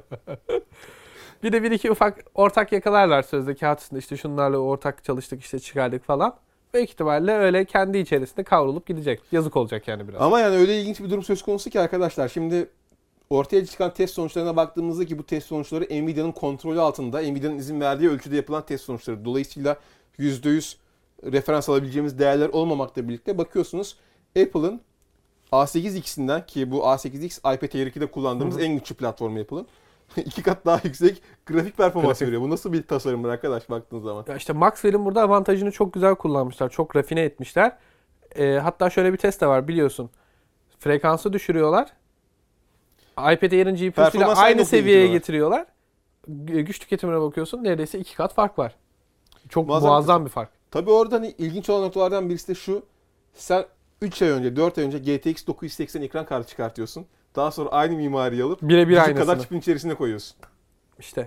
Bir de bir iki ufak ortak yakalarlar sözde kağıt üstünde işte şunlarla ortak çalıştık işte çıkardık falan. Büyük ihtimalle öyle kendi içerisinde kavrulup gidecek. Yazık olacak yani biraz. Ama yani öyle ilginç bir durum söz konusu ki arkadaşlar. Şimdi ortaya çıkan test sonuçlarına baktığımızda ki bu test sonuçları Nvidia'nın kontrolü altında, Nvidia'nın izin verdiği ölçüde yapılan test sonuçları. Dolayısıyla yüzde yüz referans alabileceğimiz değerler olmamakla birlikte bakıyorsunuz Apple'ın A sekiz X'inden ki bu A sekiz X iPad Air iki'de kullandığımız Hı hı. en güçlü platformu Apple'ın. iki kat daha yüksek grafik performans Grafik. veriyor. Bu nasıl bir tasarımdır arkadaş baktığınız zaman? Ya işte Maxwell'in burada avantajını çok güzel kullanmışlar. Çok rafine etmişler. Ee, hatta şöyle bir test de var biliyorsun. Frekansı düşürüyorlar. iPad Air'in G P U'suyla Performans aynı aynı noktaya seviyeye getiriyorlar. getiriyorlar. Gü- Güç tüketimine bakıyorsun neredeyse iki kat fark var. Çok Muazzam muazzam bir fark. Tabii orada hani ilginç olan noktalardan birisi de şu. Sen üç ay önce, dört ay önce G T X dokuz yüz seksen ekran kartı çıkartıyorsun. Daha sonra aynı mimariyi alıp Birebir bir aynısını. kadar çipin içerisine koyuyorsun. İşte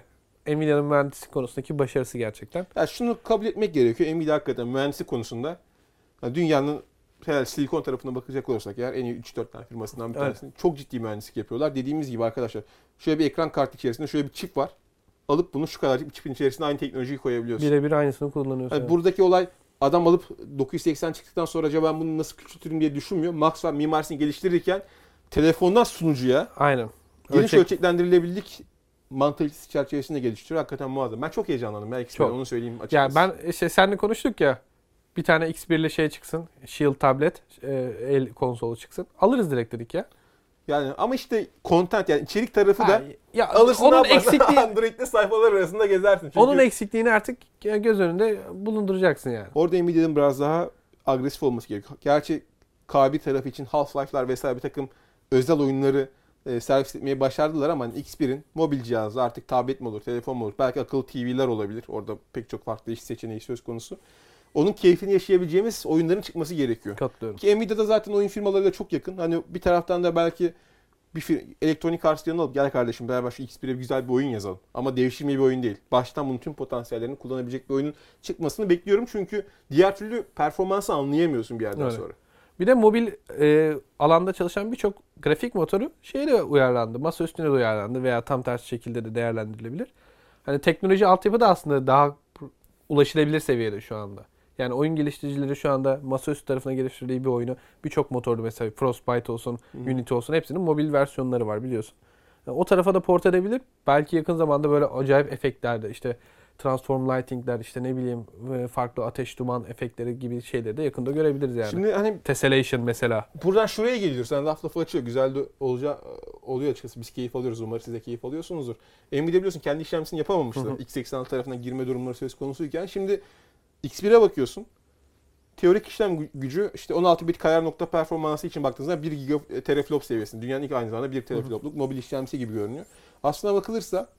Nvidia'nın mühendislik konusundaki başarısı gerçekten. Ya şunu kabul etmek gerekiyor. Nvidia hakikaten mühendislik konusunda yani dünyanın herhalde Silikon tarafına bakacak olursak eğer en iyi üç dört tane firmasından bir Evet. tanesini çok ciddi mühendislik yapıyorlar. Dediğimiz gibi arkadaşlar şöyle bir ekran kartı içerisinde şöyle bir çip var. Alıp bunu şu kadarcık bir çipin içerisine aynı teknolojiyi koyabiliyorsun. Birebir aynısını kullanıyorsun. Yani Evet. buradaki olay adam alıp dokuz yüz seksen çıktıktan sonra acaba ben bunu nasıl küçültürüm diye düşünmüyor. Max var mimarisini geliştirirken telefondan sunucuya Aynen. geniş Ölçek- ölçeklendirilebilirlik mantalitesi çerçevesinde geliştiriyor. Hakikaten muazzam. Ben çok heyecanlandım. Ben Çok. onu söyleyeyim Ya açıkçası. ben işte seninle konuştuk ya. Bir tane X bir'li şey çıksın. Shield tablet, e, el konsolu çıksın. Alırız direkt dedik ya. Yani ama işte content yani içerik tarafı da Ha, ya alırsın onun ne yaparsın? eksikliği Android'de sayfalar arasında gezersin. Çünkü onun eksikliğini artık göz önünde bulunduracaksın yani. orada Nvidia'nın biraz daha agresif olması gerekiyor. Gerçi K bir tarafı için Half-Life'lar vesaire bir takım özel oyunları e, servis etmeyi başardılar ama hani X bir'in mobil cihazı artık tablet mi olur, telefon mu olur, belki akıllı T V'ler olabilir. Orada pek çok farklı iş seçeneği söz konusu. Onun keyfini yaşayabileceğimiz oyunların çıkması gerekiyor. Katılıyorum. Ki Nvidia'da zaten oyun firmalarıyla çok yakın. Hani bir taraftan da belki bir fir- elektronik arts yanına alıp gel kardeşim beraber şu X bir'e güzel bir oyun yazalım. Ama devşirme bir oyun değil. Baştan bunun tüm potansiyellerini kullanabilecek bir oyunun çıkmasını bekliyorum. Çünkü diğer türlü performansı anlayamıyorsun bir yerden Öyle. sonra. Bir de mobil e, alanda çalışan birçok grafik motoru şeyle uyarlandı. Masa üstüne de uyarlandı veya tam tersi şekilde de değerlendirilebilir. Hani teknoloji altyapı da aslında daha ulaşılabilir seviyede şu anda. Yani oyun geliştiricileri şu anda masaüstü tarafına geliştirdiği bir oyunu birçok motorlu mesela Frostbite olsun, Hı. Unity olsun hepsinin mobil versiyonları var biliyorsun. Yani o tarafa da port edebilir. Belki yakın zamanda böyle acayip efektlerde işte transform lighting'ler işte ne bileyim e, farklı ateş duman efektleri gibi şeyleri de yakında görebiliriz yani. Şimdi hani Tessellation mesela. buradan şuraya geliyoruz. Sen laf lafı açıyor. Güzel de olacağı, oluyor açıkçası. Biz keyif alıyoruz. Umarım siz de keyif alıyorsunuzdur. Nvidia biliyorsun kendi işlemcisini yapamamıştı. Hı hı. x seksen altı tarafına girme durumları söz konusuyken. Şimdi X bir'e bakıyorsun. Teorik işlem gü- gücü işte on altı bit kayar nokta performansı için baktığınızda bir gigateraflop seviyesinde. Dünyanın ilk aynı zamanda bir teraflopluk mobil işlemcisi gibi görünüyor. Aslına bakılırsa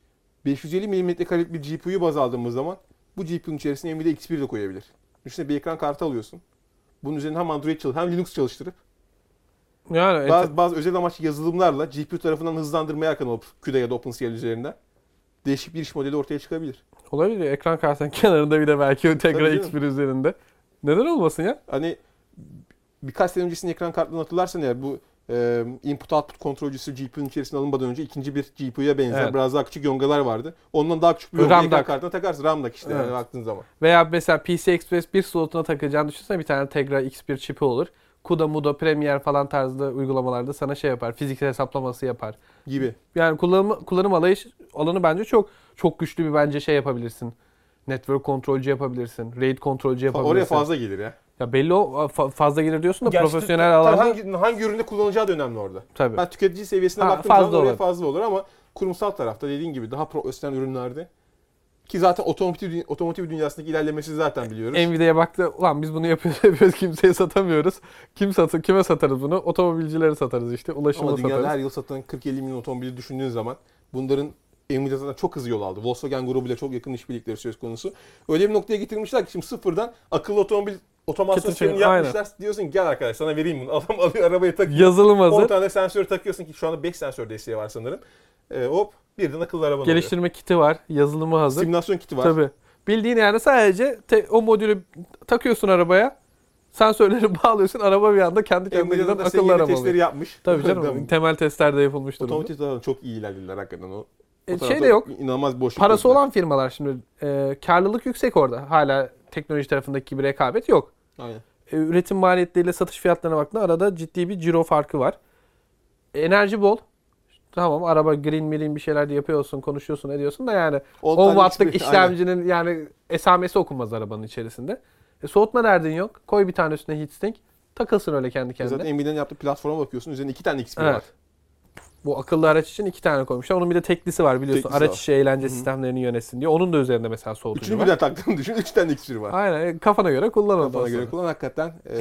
beş yüz elli milimetre karelik bir G P U'yu baz aldığımız zaman bu G P U'nun içerisine Nvidia X bir de koyabilir. Düşünsene bir ekran kartı alıyorsun. Bunun üzerine hem Android çalış hem Linux çalıştırıp Yani bazı, bazı özel amaçlı yazılımlarla G P U tarafından hızlandırmaya yakın olup CUDA ya da OpenCL üzerinden değişik bir iş modeli ortaya çıkabilir. olabilir. Ekran kartının kenarında bir de belki Tabii tekrar canım. X bir üzerinde. Neden olmasın ya? Hani birkaç sene öncesinin ekran kartlarını hatırlarsan eğer bu e, input output kontrolcüsü G P U'nun içerisine alınmadan önce ikinci bir G P U'ya benzer Evet. biraz daha küçük yongalar vardı. Ondan daha küçük bir RAM yonga ekran dock. kartına takarsın. RAM dock işte Evet. yani baktığın zaman. Veya mesela P C Express bir slotuna takacağını düşünsene bir tane Tegra X bir çipi olur. CUDA, MUDA, Premiere falan tarzda uygulamalarda sana şey yapar. Fiziksel hesaplaması yapar. Gibi. Yani kullanım, kullanım alayış alanı bence çok çok güçlü bir bence şey yapabilirsin. Network kontrolcü yapabilirsin. RAID kontrolcü yapabilirsin. Oraya fazla gelir ya. Ya belli o fa- fazla gelir diyorsun da Gerçi profesyonel tabii alanda hangi, hangi üründe kullanacağı da önemli orada. tabii. Ben tüketici seviyesine Ha, baktığım fazla zaman oraya olur. fazla olur ama kurumsal tarafta dediğin gibi daha profesyonel ürünlerde ki zaten otomotiv, otomotiv dünyasındaki ilerlemesi zaten biliyoruz. Nvidia'ya baktı. Ulan biz bunu yapıyoruz, yapıyoruz kimseye satamıyoruz. Kim satı kime satarız bunu? Otomobilcilere satarız işte. Ulaşıma Ama dünyada satarız. her yıl satılan kırk elli milyon otomobili düşündüğün zaman bunların Nvidia zaten çok hızlı yol aldı. Volkswagen grubuyla çok yakın işbirlikleri söz konusu. Öyle bir noktaya getirmişler ki şimdi sıfırdan akıllı otomobil otomasyon Kıtı sistemini şey, yapmışlar. Diyorsun ki gel arkadaş sana vereyim bunu. Adam alıyor arabayı takıyor. Yazılım on hazır. tane sensör takıyorsun ki şu anda beş sensör desteği var sanırım. Ee, hop birden akıllı araba oluyor. Geliştirme kiti var. Yazılımı hazır. Simülasyon kiti var. Tabii. Bildiğin yani sadece te- o modülü takıyorsun arabaya. Sensörleri bağlıyorsun. Araba bir anda kendi kendine Nvidia'da giden da akıllı seviyeli araba testleri oluyor. yapmış. Tabii canım. Temel testler de yapılmış durumda. Otomotiv tarafında çok iyi ilerlediler hakikaten o. E, O şey tarafta de yok. İnanılmaz boşluk. Parası gördüler. olan firmalar şimdi e, karlılık yüksek orada. Hala teknoloji tarafındaki bir rekabet yok. Aynen. E, üretim maliyetleriyle satış fiyatlarına baktığında arada ciddi bir ciro farkı var. E, enerji bol. Tamam araba green milin bir şeyler de yapıyorsun, konuşuyorsun, ediyorsun da yani on on tane wattlık X bir- işlemcinin yani esamesi okunmaz arabanın içerisinde. E, soğutma derdin yok. Koy bir tane üstüne heatsink. Takılsın öyle kendi Aynen. kendine. Zaten Nvidia'nın yaptığı platforma bakıyorsun. Üzerinde iki tane X bir Evet. var. Bu akıllı araç için iki tane koymuşlar. Onun bir de teklisi var biliyorsun. Teklisi araç var. içi eğlence Hı hı. sistemlerini yönetsin diye. Onun da üzerinde mesela soğutucu Üçünü var. birden taktığını düşün. Üç tane X bir var. Aynen. e, Kafana göre kullan ondan Kafana göre sonra. kullan. Hakikaten e,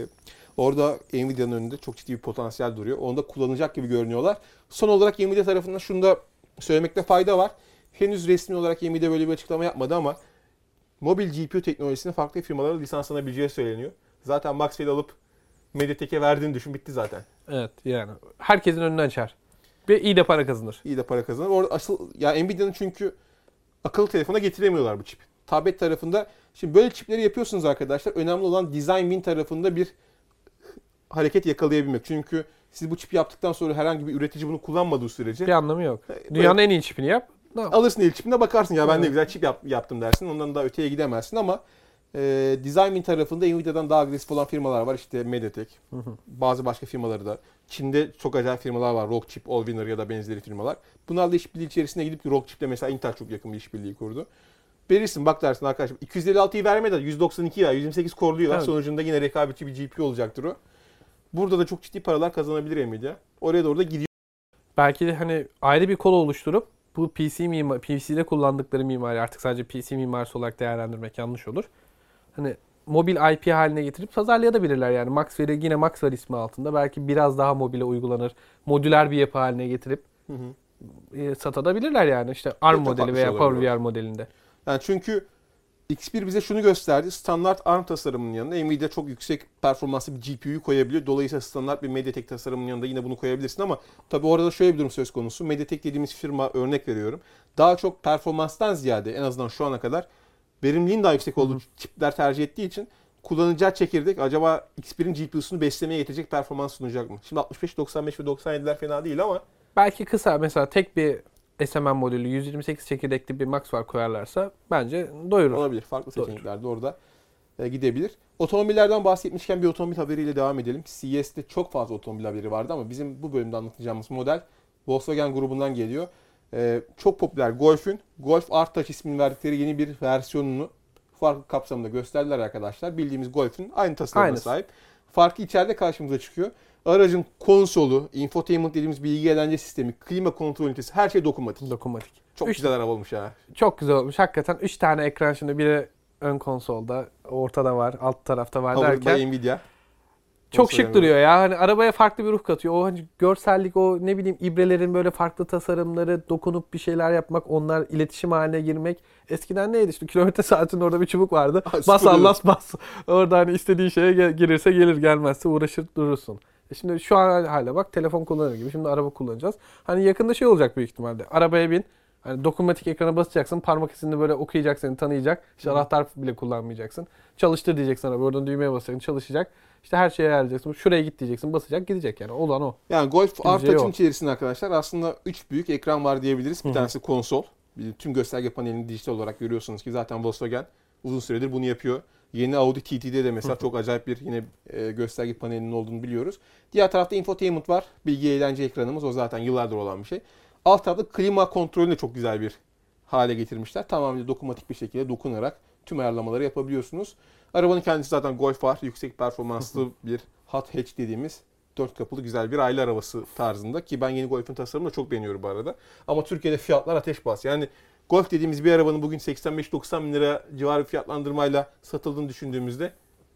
orada Nvidia'nın önünde çok ciddi bir potansiyel duruyor. Onu da kullanacak gibi görünüyorlar. Son olarak Nvidia tarafından şunu da söylemekte fayda var. Henüz resmi olarak Nvidia böyle bir açıklama yapmadı ama mobil G P U teknolojisini farklı firmalara lisanslanabileceği söyleniyor. Zaten Maxwell alıp Mediatek'e verdiğini düşün bitti zaten. Evet yani. Herkesin önünü açar. Ve iyi de para kazanır. İyi de para kazanır. Orada asıl ya Nvidia'nın çünkü akıllı telefona getiremiyorlar bu çip. Tablet tarafında şimdi böyle çipleri yapıyorsunuz arkadaşlar. Önemli olan design win tarafında bir hareket yakalayabilmek. Çünkü siz bu çipi yaptıktan sonra herhangi bir üretici bunu kullanmadığı sürece Bir anlamı yok. böyle Dünyanın en iyi çipini yap. Ne yap? alırsın ilk çipine bakarsın ya ben Evet. ne güzel çip yap- yaptım dersin. Ondan daha öteye gidemezsin ama e, design win tarafında Nvidia'dan daha agresif olan firmalar var. İşte Mediatek, Hı hı. bazı başka firmaları da. Çin'de çok acayip firmalar var. Rockchip, Allwinner ya da benzeri firmalar. Bunlarla işbirliği içerisine gidip Rockchip'le mesela Intel çok yakın bir işbirliği kurdu. Verirsin bak dersin arkadaşım iki yüz elli altıyı verme de yüz doksan iki ya yüz yirmi sekiz korluyor. Evet. Sonucunda yine rekabetçi bir G P U olacaktır o. Burada da çok ciddi paralar kazanabilir Nvidia. Oraya doğru da gidiyor. Belki de hani ayrı bir kol oluşturup bu P C mimar, P C'de kullandıkları mimari artık sadece P C mimarisi olarak değerlendirmek yanlış olur. Hani mobil I P haline getirip pazarlayabilirler yani. Maxwell'i yine Maxwell ismi altında belki biraz daha mobile uygulanır. Modüler bir yapı haline getirip Hı hı. e, satabilirler yani işte ARM Çok modeli haklı veya şey olabilir PowerVR modelinde. Yani çünkü X bir bize şunu gösterdi. Standart ARM tasarımının yanında Nvidia çok yüksek performanslı bir G P U'yu koyabiliyor. Dolayısıyla standart bir MediaTek tasarımının yanında yine bunu koyabilirsin ama tabii orada şöyle bir durum söz konusu. MediaTek dediğimiz firma örnek veriyorum. Daha çok performanstan ziyade en azından şu ana kadar verimliliğin daha yüksek olduğu çipler tercih ettiği için kullanacağı çekirdek acaba X birin G P U'sunu beslemeye yetecek performans sunacak mı? Şimdi altmış beş, doksan beş ve doksan yediler fena değil ama Belki kısa mesela tek bir S M M modülü yüz yirmi sekiz çekirdekli bir Maxwell koyarlarsa bence doyurur. olabilir. Farklı Doğru. seçenekler de orada e, gidebilir. Otomobillerden bahsetmişken bir otomobil haberiyle devam edelim. C E S'te çok fazla otomobil haberi vardı ama bizim bu bölümde anlatacağımız model Volkswagen grubundan geliyor. E, çok popüler Golf'ün Golf R-Touch ismini verdikleri yeni bir versiyonunu farklı kapsamında gösterdiler arkadaşlar. Bildiğimiz Golf'ün aynı tasarıma Aynısı. sahip. Farkı içeride karşımıza çıkıyor. Aracın konsolu, infotainment dediğimiz bilgi eğlence sistemi, klima kontrol ünitesi her şey dokunmatik. Dokunmatik. Çok Üç- güzel araba olmuş ha. Çok güzel olmuş. Hakikaten üç tane ekran şimdi biri ön konsolda, ortada var, alt tarafta var Powered by derken Nvidia. çok şık Volkswagen duruyor ya. Hani arabaya farklı bir ruh katıyor. O hani görsellik, o ne bileyim ibrelerin böyle farklı tasarımları, dokunup bir şeyler yapmak, onlar iletişim haline girmek. Eskiden neydi işte kilometre saatin orada bir çubuk vardı. Ha, Bas sıfır Allah bas. Orada hani istediğin şeye gel- gelirse gelir, gelmezse uğraşır durursun. E şimdi şu an hale bak, telefon kullanır gibi. Şimdi araba kullanacağız. Hani yakında şey olacak büyük ihtimalle. Arabaya bin. Hani dokunmatik ekrana basacaksın. Parmak izini böyle okuyacak, seni tanıyacak. İşte anahtar bile kullanmayacaksın. Çalıştır diyeceksin araba. Oradan düğmeye basacaksın. Çalışacak. İşte her şeye ayarlayacaksın. Şuraya git diyeceksin. Basacak, gidecek yani. Olan o. Yani Golf Kimseye R-Touch'ın yok. içerisinde arkadaşlar aslında üç büyük ekran var diyebiliriz. Bir Hı hı. tanesi konsol. Bir- Tüm gösterge panelini dijital olarak görüyorsunuz ki zaten Volkswagen uzun süredir bunu yapıyor. Yeni Audi T T'de de mesela çok acayip bir yine e, gösterge panelinin olduğunu biliyoruz. Diğer tarafta infotainment var. Bilgi eğlence ekranımız, o zaten yıllardır olan bir şey. Alt tarafta klima kontrolünü de çok güzel bir hale getirmişler. Tamamen dokunmatik bir şekilde dokunarak tüm ayarlamaları yapabiliyorsunuz. Arabanın kendisi zaten Golf R, yüksek performanslı bir hot hatch dediğimiz dört kapılı güzel bir aile arabası tarzında ki ben yeni Golf'ün tasarımını da çok beğeniyorum bu arada. Ama Türkiye'de fiyatlar ateş bas. Yani Golf dediğimiz bir arabanın bugün seksen beş doksan bin lira civarı bir fiyatlandırmayla satıldığını düşündüğümüzde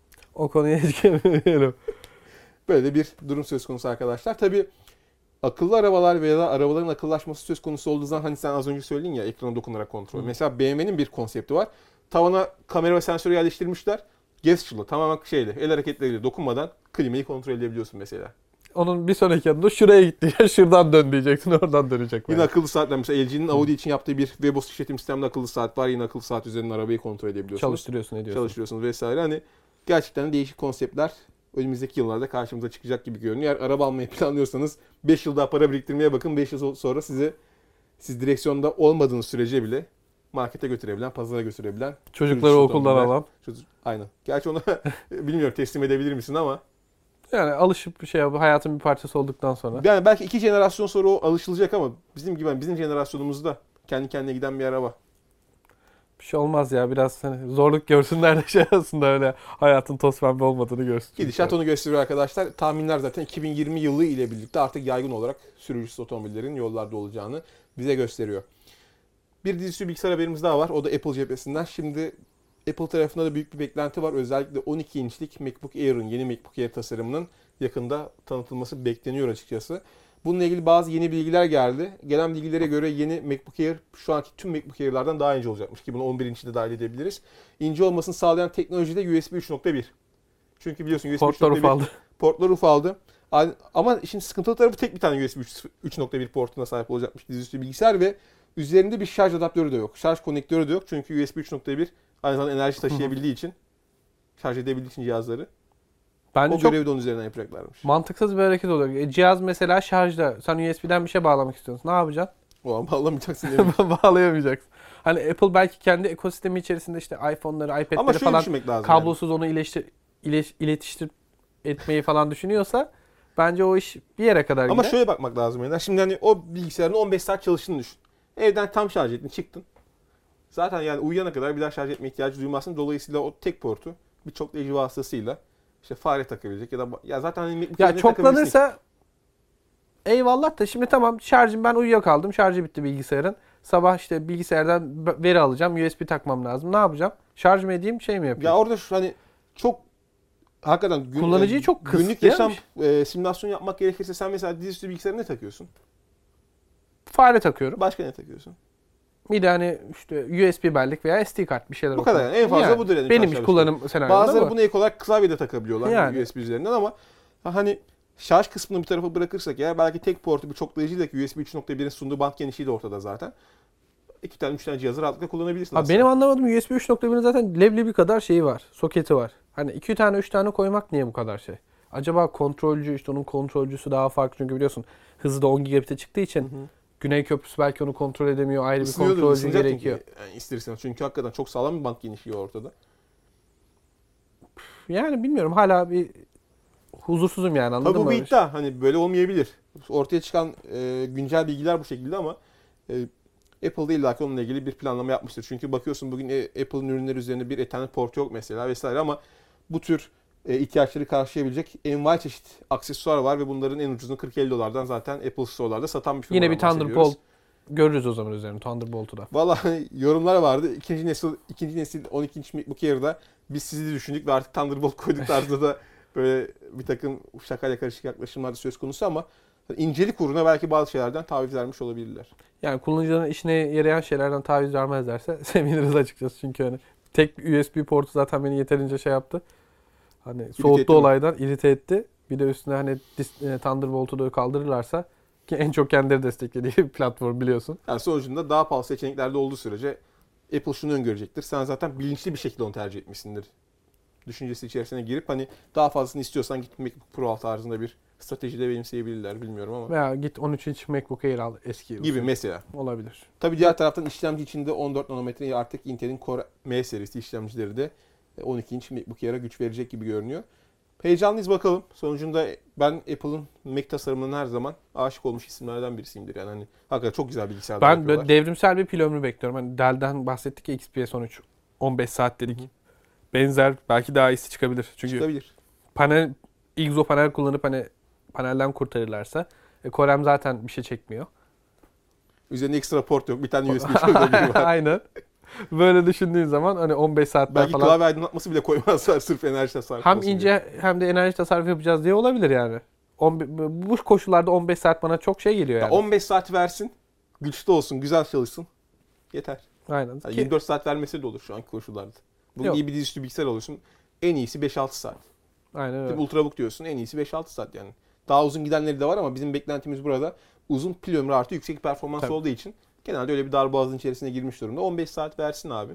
O konuya hiç girmeyelim. böyle de bir durum söz konusu arkadaşlar. Tabii akıllı arabalar veya arabaların akıllaşması söz konusu olduğu zaman hani sen az önce söyledin ya ekrana dokunarak kontrol. Hı. Mesela B M W'nin bir konsepti var. Tavana kamera ve sensörü yerleştirmişler. Gesture'lı, tamamen şeyle, el hareketleriyle dokunmadan klimayı kontrol edebiliyorsun mesela. Onun bir sonraki adımda şuraya git diye şuradan dön diyeceksin. Oradan dönecek. Yine belki. akıllı saatler mesela L G'nin Audi için yaptığı bir Webos işletim sistemli akıllı saat var. Yine akıllı saat üzerinden arabayı kontrol edebiliyorsunuz. Çalıştırıyorsun, ediyorsun. Çalıştırıyorsunuz vesaire. Hani gerçekten değişik konseptler önümüzdeki yıllarda karşımıza çıkacak gibi görünüyor. Eğer araba almayı planlıyorsanız beş yıl daha para biriktirmeye bakın. beş yıl sonra size siz direksiyonda olmadığınız sürece bile markete götürebilen, pazara götürebilen Çocukları sürücü okuldan otomobiller. alan. Çocuk- Aynen. Gerçi ona bilmiyorum teslim edebilir misin ama Yani alışıp bir şey hayatın bir parçası olduktan sonra. yani belki iki jenerasyon sonra o alışılacak ama bizim gibi bizim jenerasyonumuzda kendi kendine giden bir araba. Bir şey olmaz ya, biraz hani zorluk görsünler de şey aslında öyle hayatın toz pembe olmadığını görsün. Gidişat onu gösteriyor arkadaşlar. Tahminler zaten iki bin yirmi yılı ile birlikte artık yaygın olarak sürücüsüz otomobillerin yollarda olacağını bize gösteriyor. Bir dizüstü bilgisayar haberimiz daha var. O da Apple cephesinden. Şimdi Apple tarafında da büyük bir beklenti var. Özellikle on iki inçlik MacBook Air'ın, yeni MacBook Air tasarımının yakında tanıtılması bekleniyor açıkçası. Bununla ilgili bazı yeni bilgiler geldi. Gelen bilgilere göre yeni MacBook Air şu anki tüm MacBook Air'lardan daha ince olacakmış ki bunu on bir inçte de dahil edebiliriz. İnce olmasını sağlayan teknoloji de U S B üç nokta bir. Çünkü biliyorsun U S B üç Portlar nokta bir ufaldı. portlar ufaldı. Ama işin sıkıntılı tarafı tek bir tane U S B üç nokta bir portuna sahip olacakmış dizüstü bilgisayar ve Üzerinde bir şarj adaptörü de yok. Şarj konektörü de yok. Çünkü U S B üç nokta bir aynı zamanda enerji taşıyabildiği için, şarj edebildiği için cihazları. Bence O çok görevi de onun üzerinden yapacaklarmış. mantıksız bir hareket oluyor. E, cihaz mesela şarjda. Sen U S B'den bir şey bağlamak istiyorsun. Ne yapacaksın? O an bağlamayacaksın demek. Bağlayamayacaksın. Hani Apple belki kendi ekosistemi içerisinde işte iPhone'ları, Ama iPad'leri şöyle falan düşünmek lazım. kablosuz onu iletiştir, ileş, iletiştir etmeyi falan düşünüyorsa bence o iş bir yere kadar Yani. Ama gider. şöyle bakmak lazım. Yani. Şimdi hani o bilgisayarın on beş saat çalıştığını düşün. Evden tam şarj ettin, çıktın. Zaten yani uyuyana kadar bir daha şarj etme ihtiyacı duymazsın. Dolayısıyla o tek portu bir çoklayıcı vasıtasıyla işte fare takabilecek ya da ya zaten hani MacBook Ya Air'ine takabilirsin. çoklanırsa eyvallah da şimdi tamam şarjım ben uyuyakaldım. Şarjı bitti bilgisayarın. Sabah işte bilgisayardan b- veri alacağım. U S B takmam lazım. Ne yapacağım? Şarj mı edeyim şey mi yapayım? Ya orada şu hani çok hakikaten gün, Kullanıcıyı e, çok günlük yaşam kısıtlayan e, simülasyon yapmak gerekirse sen mesela dizüstü bilgisayara ne takıyorsun? Fare takıyorum. Başka ne takıyorsun? Bir de hani işte U S B belleği veya S D kart bir şeyler Bu kadar okumak. yani. En fazla budur yani Benim şarj iş kullanım senaryomda Bazıları bu. bunu ek olarak klavyede takabiliyorlar Yani. U S B üzerinden ama hani şarj kısmını bir tarafa bırakırsak eğer belki tek portu bir çoklayıcıyla ki U S B üç nokta birin sunduğu band genişliği de ortada zaten. İki tane üç tane cihazı rahatlıkla kullanabilirsin Abi aslında. benim anlamadığım U S B üç nokta birin zaten leblebi kadar şeyi var. Soketi var. Hani iki tane üç tane koymak niye bu kadar şey? Acaba kontrolcü işte onun kontrolcüsü daha farklı çünkü biliyorsun hızı da on gigabit'e çıktığı için Hı hı. Güney Köprüsü belki onu kontrol edemiyor. Ayrı bir Isınıyordur, kontrolcü ısınacak gerekiyor. çünkü, yani istersen. Çünkü hakikaten çok sağlam bir band genişliği ortada. Yani bilmiyorum hala bir huzursuzum yani anladın Tabii bu mı? bir iddia. Hani böyle olmayabilir. Ortaya çıkan e, güncel bilgiler bu şekilde ama e, Apple da illaki onunla ilgili bir planlama yapmıştır. Çünkü bakıyorsun bugün e, Apple'ın ürünleri üzerinde bir Ethernet portu yok mesela vesaire ama bu tür e, ihtiyaçları karşılayabilecek envai çeşit aksesuar var ve bunların en ucuzunu kırk elli dolardan zaten Apple Store'larda satan bir firmadan Yine bir bahsediyoruz. Thunderbolt görürüz o zaman üzerine Thunderbolt'u da. Vallahi yorumlar vardı. İkinci nesil ikinci nesil on iki inç MacBook Air'da biz sizi de düşündük ve artık Thunderbolt koyduk tarzda da böyle bir takım şakayla karışık yaklaşımlar da söz konusu ama incelik uğruna belki bazı şeylerden taviz vermiş olabilirler. Yani kullanıcıların işine yarayan şeylerden taviz vermezlerse seviniriz açıkçası. Çünkü hani tek U S B portu zaten beni yeterince şey yaptı. Hani etti soğuttu mi? olaydan, irite etti. Bir de üstüne hani dis- e, Thunderbolt'u da kaldırırlarsa ki en çok kendileri desteklediği platform biliyorsun. Yani sonucunda daha pahalı seçeneklerde olduğu sürece Apple şunu öngörecektir. Sen zaten bilinçli bir şekilde onu tercih etmişsindir. Düşüncesi içerisine girip hani daha fazlasını istiyorsan git MacBook Pro tarzında bir stratejide benimseyebilirler bilmiyorum ama. Veya git on üç inç MacBook Air al eski Gibi usul. mesela. Olabilir. Tabii diğer taraftan işlemci içinde on dört nanometre artık Intel'in Core M serisi işlemcileri de on iki inç MacBook Air'a güç verecek gibi görünüyor. Heyecanlıyız bakalım. Sonucunda ben Apple'ın Mac tasarımına her zaman aşık olmuş isimlerden birisiyimdir. Yani hani hakikaten çok güzel bilgisayarlar Ben yapıyorlar. böyle devrimsel bir pil ömrü bekliyorum. Hani Dell'den bahsettik ya X P S on üç on beş saat dedik. Hı hı. Benzer belki daha iyisi çıkabilir. Çünkü Çıkabilir. panel Exo panel kullanıp hani panelden kurtarırlarsa e, Corem zaten bir şey çekmiyor. Üzerinde ekstra port yok. Bir tane U S B var. Aynen. Böyle düşündüğün zaman hani on beş saatler Belki falan. klavye aydınlatması bile koymazlar sırf enerji tasarrufu Hem olsun ince diye. hem de enerji tasarrufu yapacağız diye olabilir yani. on beş bu koşullarda on beş saat bana çok şey geliyor Ya yani. on beş saat versin. Güçlü olsun. Güzel çalışsın. Yeter. Aynen. Yani Ki- yirmi dört saat vermesi de olur şu anki koşullarda. Bugün Yok. iyi bir dizüstü bilgisayar alıyorsun. En iyisi beş altı saat. Aynen öyle. Ultrabook diyorsun. En iyisi beş altı saat yani. Daha uzun gidenleri de var ama bizim beklentimiz burada uzun pil ömrü artı yüksek performans Tabii. olduğu için genelde öyle bir darboğazın içerisine girmiş durumda. on beş saat versin abi.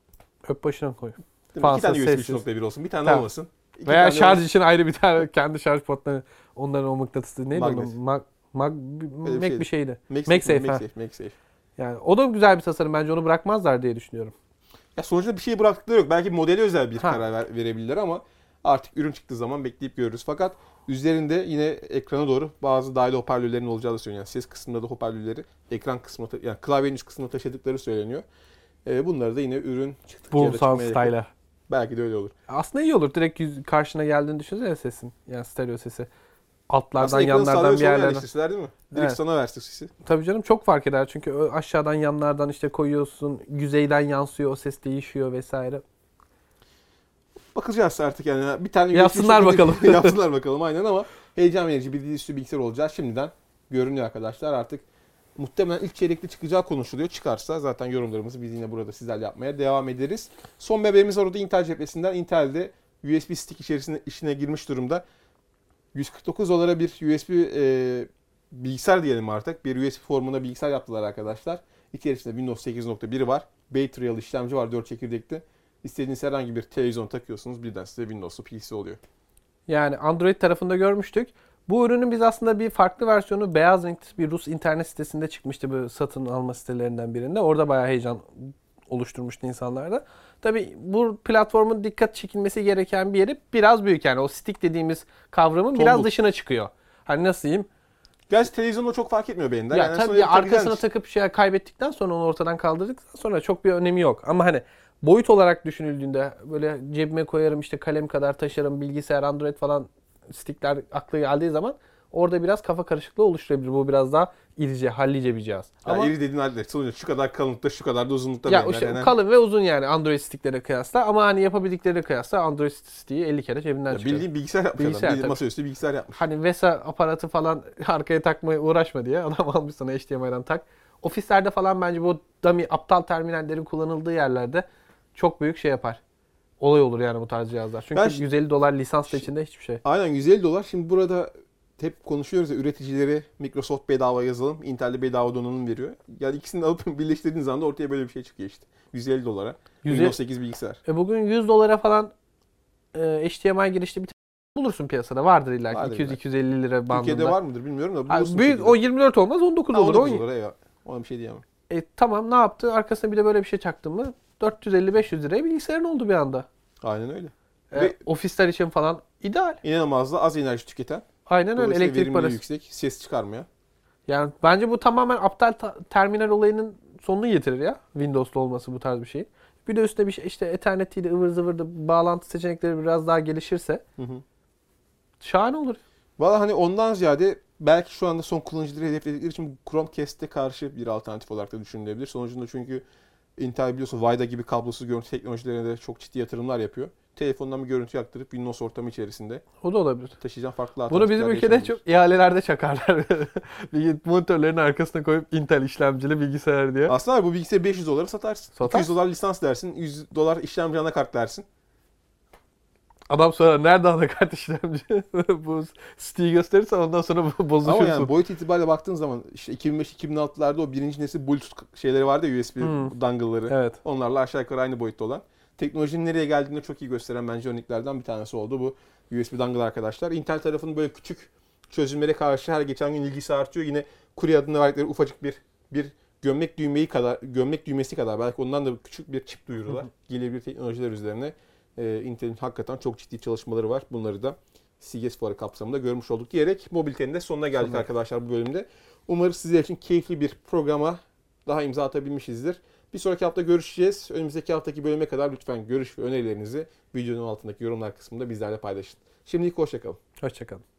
Öp başına koy. Değil mi? Fansız, İki tane U S B üç sessiz. nokta bir olsun. Bir tane Tamam. olmasın. İki Veya tane şarj olsun. için ayrı bir tane kendi şarj portları onların o mıknatısı neydi Magnet. onun? Mag, mag, Öyle bir Mac şeydi. bir şeydi. MagSafe, MagSafe, ha. MagSafe, MagSafe. Yani o da güzel bir tasarım bence onu bırakmazlar diye düşünüyorum. Ya sonuçta bir şey bıraktıkları yok. Belki modele özel bir Ha. karar ver, verebilirler ama artık ürün çıktığı zaman bekleyip görürüz. Fakat üzerinde yine ekrana doğru bazı dahili hoparlörlerin olacağı da söyleniyor. Yani ses kısmında da hoparlörleri ekran kısmında yani klavyenin üst kısmında taşıdıkları söyleniyor. Ee, bunları da yine ürün çıktıkça ya Boom da Sound çıkmaya yakın. Style'a. Belki de öyle olur. Aslında iyi olur. Direkt yüz, karşına geldiğini düşünsene sesin. Yani stereo sesi. Altlardan, Aslında ekranı yanlardan sağlaya bir sola yerlerden. yerleştirseler değil mi? Direkt Evet. sana versin sesi. Tabii canım çok fark eder. Çünkü o aşağıdan yanlardan işte koyuyorsun. Yüzeyden yansıyor. O ses değişiyor vesaire. Bakacağız artık yani. Bir tane Yapsınlar U S B bakalım. Yapsınlar bakalım aynen ama heyecan verici bir dizüstü bilgisayar olacağı şimdiden görünüyor arkadaşlar. Artık muhtemelen ilk çeyrekte çıkacağı konuşuluyor. Çıkarsa zaten yorumlarımızı biz yine burada sizlerle yapmaya devam ederiz. Son bir haberimiz var orada Intel cephesinden. Intel'de U S B stick içerisine işine girmiş durumda. yüz kırk dokuz dolara bir U S B e, bilgisayar diyelim artık. Bir U S B formuna bilgisayar yaptılar arkadaşlar. İçerisinde Windows sekiz nokta bir var. Bay Trail işlemci var dört çekirdekli. İstediğiniz herhangi bir televizyon takıyorsunuz. Birden size Windows'lu P C oluyor. Yani Android tarafında görmüştük. Bu ürünün biz aslında bir farklı versiyonu beyaz renkli bir Rus internet sitesinde çıkmıştı, böyle satın alma sitelerinden birinde. Orada bayağı heyecan oluşturmuştu insanlarda. Tabii bu platformun dikkat çekilmesi gereken bir yeri biraz büyük, yani o stick dediğimiz kavramın Tombul. biraz dışına çıkıyor. Hani nasıl diyeyim? Gerçi televizyonda çok fark etmiyor benim de. Ya Yani tabii sonra ya arkasına güzelmiş. takıp şey kaybettikten sonra onu ortadan kaldırdıktan sonra çok bir önemi yok. Ama hani boyut olarak düşünüldüğünde böyle cebime koyarım, işte kalem kadar taşırım, bilgisayar, Android falan stickler aklı geldiği zaman orada biraz kafa karışıklığı oluşturabilir. Bu biraz daha irice, hallice bir cihaz. Ya Ama iri dediğin halde sonuçta şu kadar kalınlıkta, şu kadar da uzunlukta ya benzer. işte Yani kalın ve uzun yani Android sticklere kıyasla, ama hani yapabildikleri kıyasla Android stick'i elli kere cebinden ya çıkarır. bildiğin bilgisayar yapmış Bilgisayar adam. Bildiğin tabii. masaüstü bilgisayar yapmış. Hani VESA aparatı falan arkaya takmaya uğraşma diye adam almış sana, H D M I'den tak. Ofislerde falan bence bu dummy aptal terminallerin kullanıldığı yerlerde çok büyük şey yapar. Olay olur yani bu tarz cihazlar. Çünkü Ben şi- yüz elli dolar lisans da içinde hiçbir şey. Aynen yüz elli dolar. Şimdi burada hep konuşuyoruz ya, üreticileri Microsoft bedava yazılım, Intel'de bedava donanım veriyor. Yani ikisini alıp birleştirdiğiniz anda ortaya böyle bir şey çıkıyor işte. yüz elli dolara. yüz elli Windows sekiz bilgisayar. E bugün yüz dolara falan e, H D M I girişli bir tane bulursun piyasada. Vardır illa ki Vardır iki yüz belki. iki yüz elli lira bandında. Türkiye'de var mıdır bilmiyorum da. Ha, bulursun bir büyük şekilde. o yirmi dört olmaz, on dokuz Ha, olur. on dokuz O- dolara ya. Ona bir şey diyemem. E, tamam, ne yaptı? Arkasına bir de böyle bir şey çaktın mı dört yüz elli beş yüz liraya bilgisayarın oldu bir anda. Aynen öyle. E, Ve ofisler için falan ideal. inanılmaz da az enerji tüketen. Aynen öyle, Dolayısıyla elektrik verimliliği parası. yüksek, ses çıkarmıyor. Yani bence bu tamamen aptal ta- terminal olayının sonunu getirir ya. Windows'lu olması bu tarz bir şey. Bir de üstüne bir şey işte Ethernet'iydi, ıvır zıvırdı, bağlantı seçenekleri biraz daha gelişirse Hı hı. şahane olur. Valla hani ondan ziyade belki şu anda son kullanıcıları hedefledikleri için Chromecast'e karşı bir alternatif olarak da düşünülebilir. Sonucunda çünkü Intel biliyorsun VIDA gibi kablosuz görüntü teknolojilerine de çok ciddi yatırımlar yapıyor. Telefondan bir görüntü aktarıp Windows ortamı içerisinde O da olabilir. taşıyacağın farklı Bunu alternatifler bizim ülkede yaşanabilir. çok ihalelerde çakarlar. Bir monitörlerin arkasına koyup Intel işlemcili bilgisayar diye. Aslında abi bu bilgisayarı beş yüz dolara satarsın. Satarsın. iki yüz dolar lisans dersin, yüz dolar işlemci anakart dersin. Adam sonra nerede anakart işlemci? Bu Steam'i gösterirsen ondan sonra bozuşursun. Ama yani boyut itibariyle baktığın zaman işte iki bin beş iki bin altılarda o birinci nesil Bluetooth şeyleri vardı ya, U S B Hmm. dongle'ları. Evet. Onlarla aşağı yukarı aynı boyutta olan. Teknolojinin nereye geldiğini çok iyi gösteren bence örneklerden bir tanesi oldu bu U S B dongle arkadaşlar. Intel tarafının böyle küçük çözümlere karşı her geçen gün ilgisi artıyor. Yine Creo adını verdikleri ufacık bir bir gömlek düğmeyi kadar gömlek düğmesi kadar belki ondan da küçük bir çip duyuruyorlar. Gelebilir teknolojiler üzerine. Ee, Intel'in hakikaten çok ciddi çalışmaları var. Bunları da C E S fuarı kapsamında görmüş olduk diyerek mobilitenin de sonuna geldik Sonuna. arkadaşlar bu bölümde. Umarız sizler için keyifli bir programa daha imza atabilmişizdir. Bir sonraki hafta görüşeceğiz. Önümüzdeki haftaki bölüme kadar lütfen görüş ve önerilerinizi videonun altındaki yorumlar kısmında bizlerle paylaşın. Şimdilik hoşçakalın. Hoşçakalın.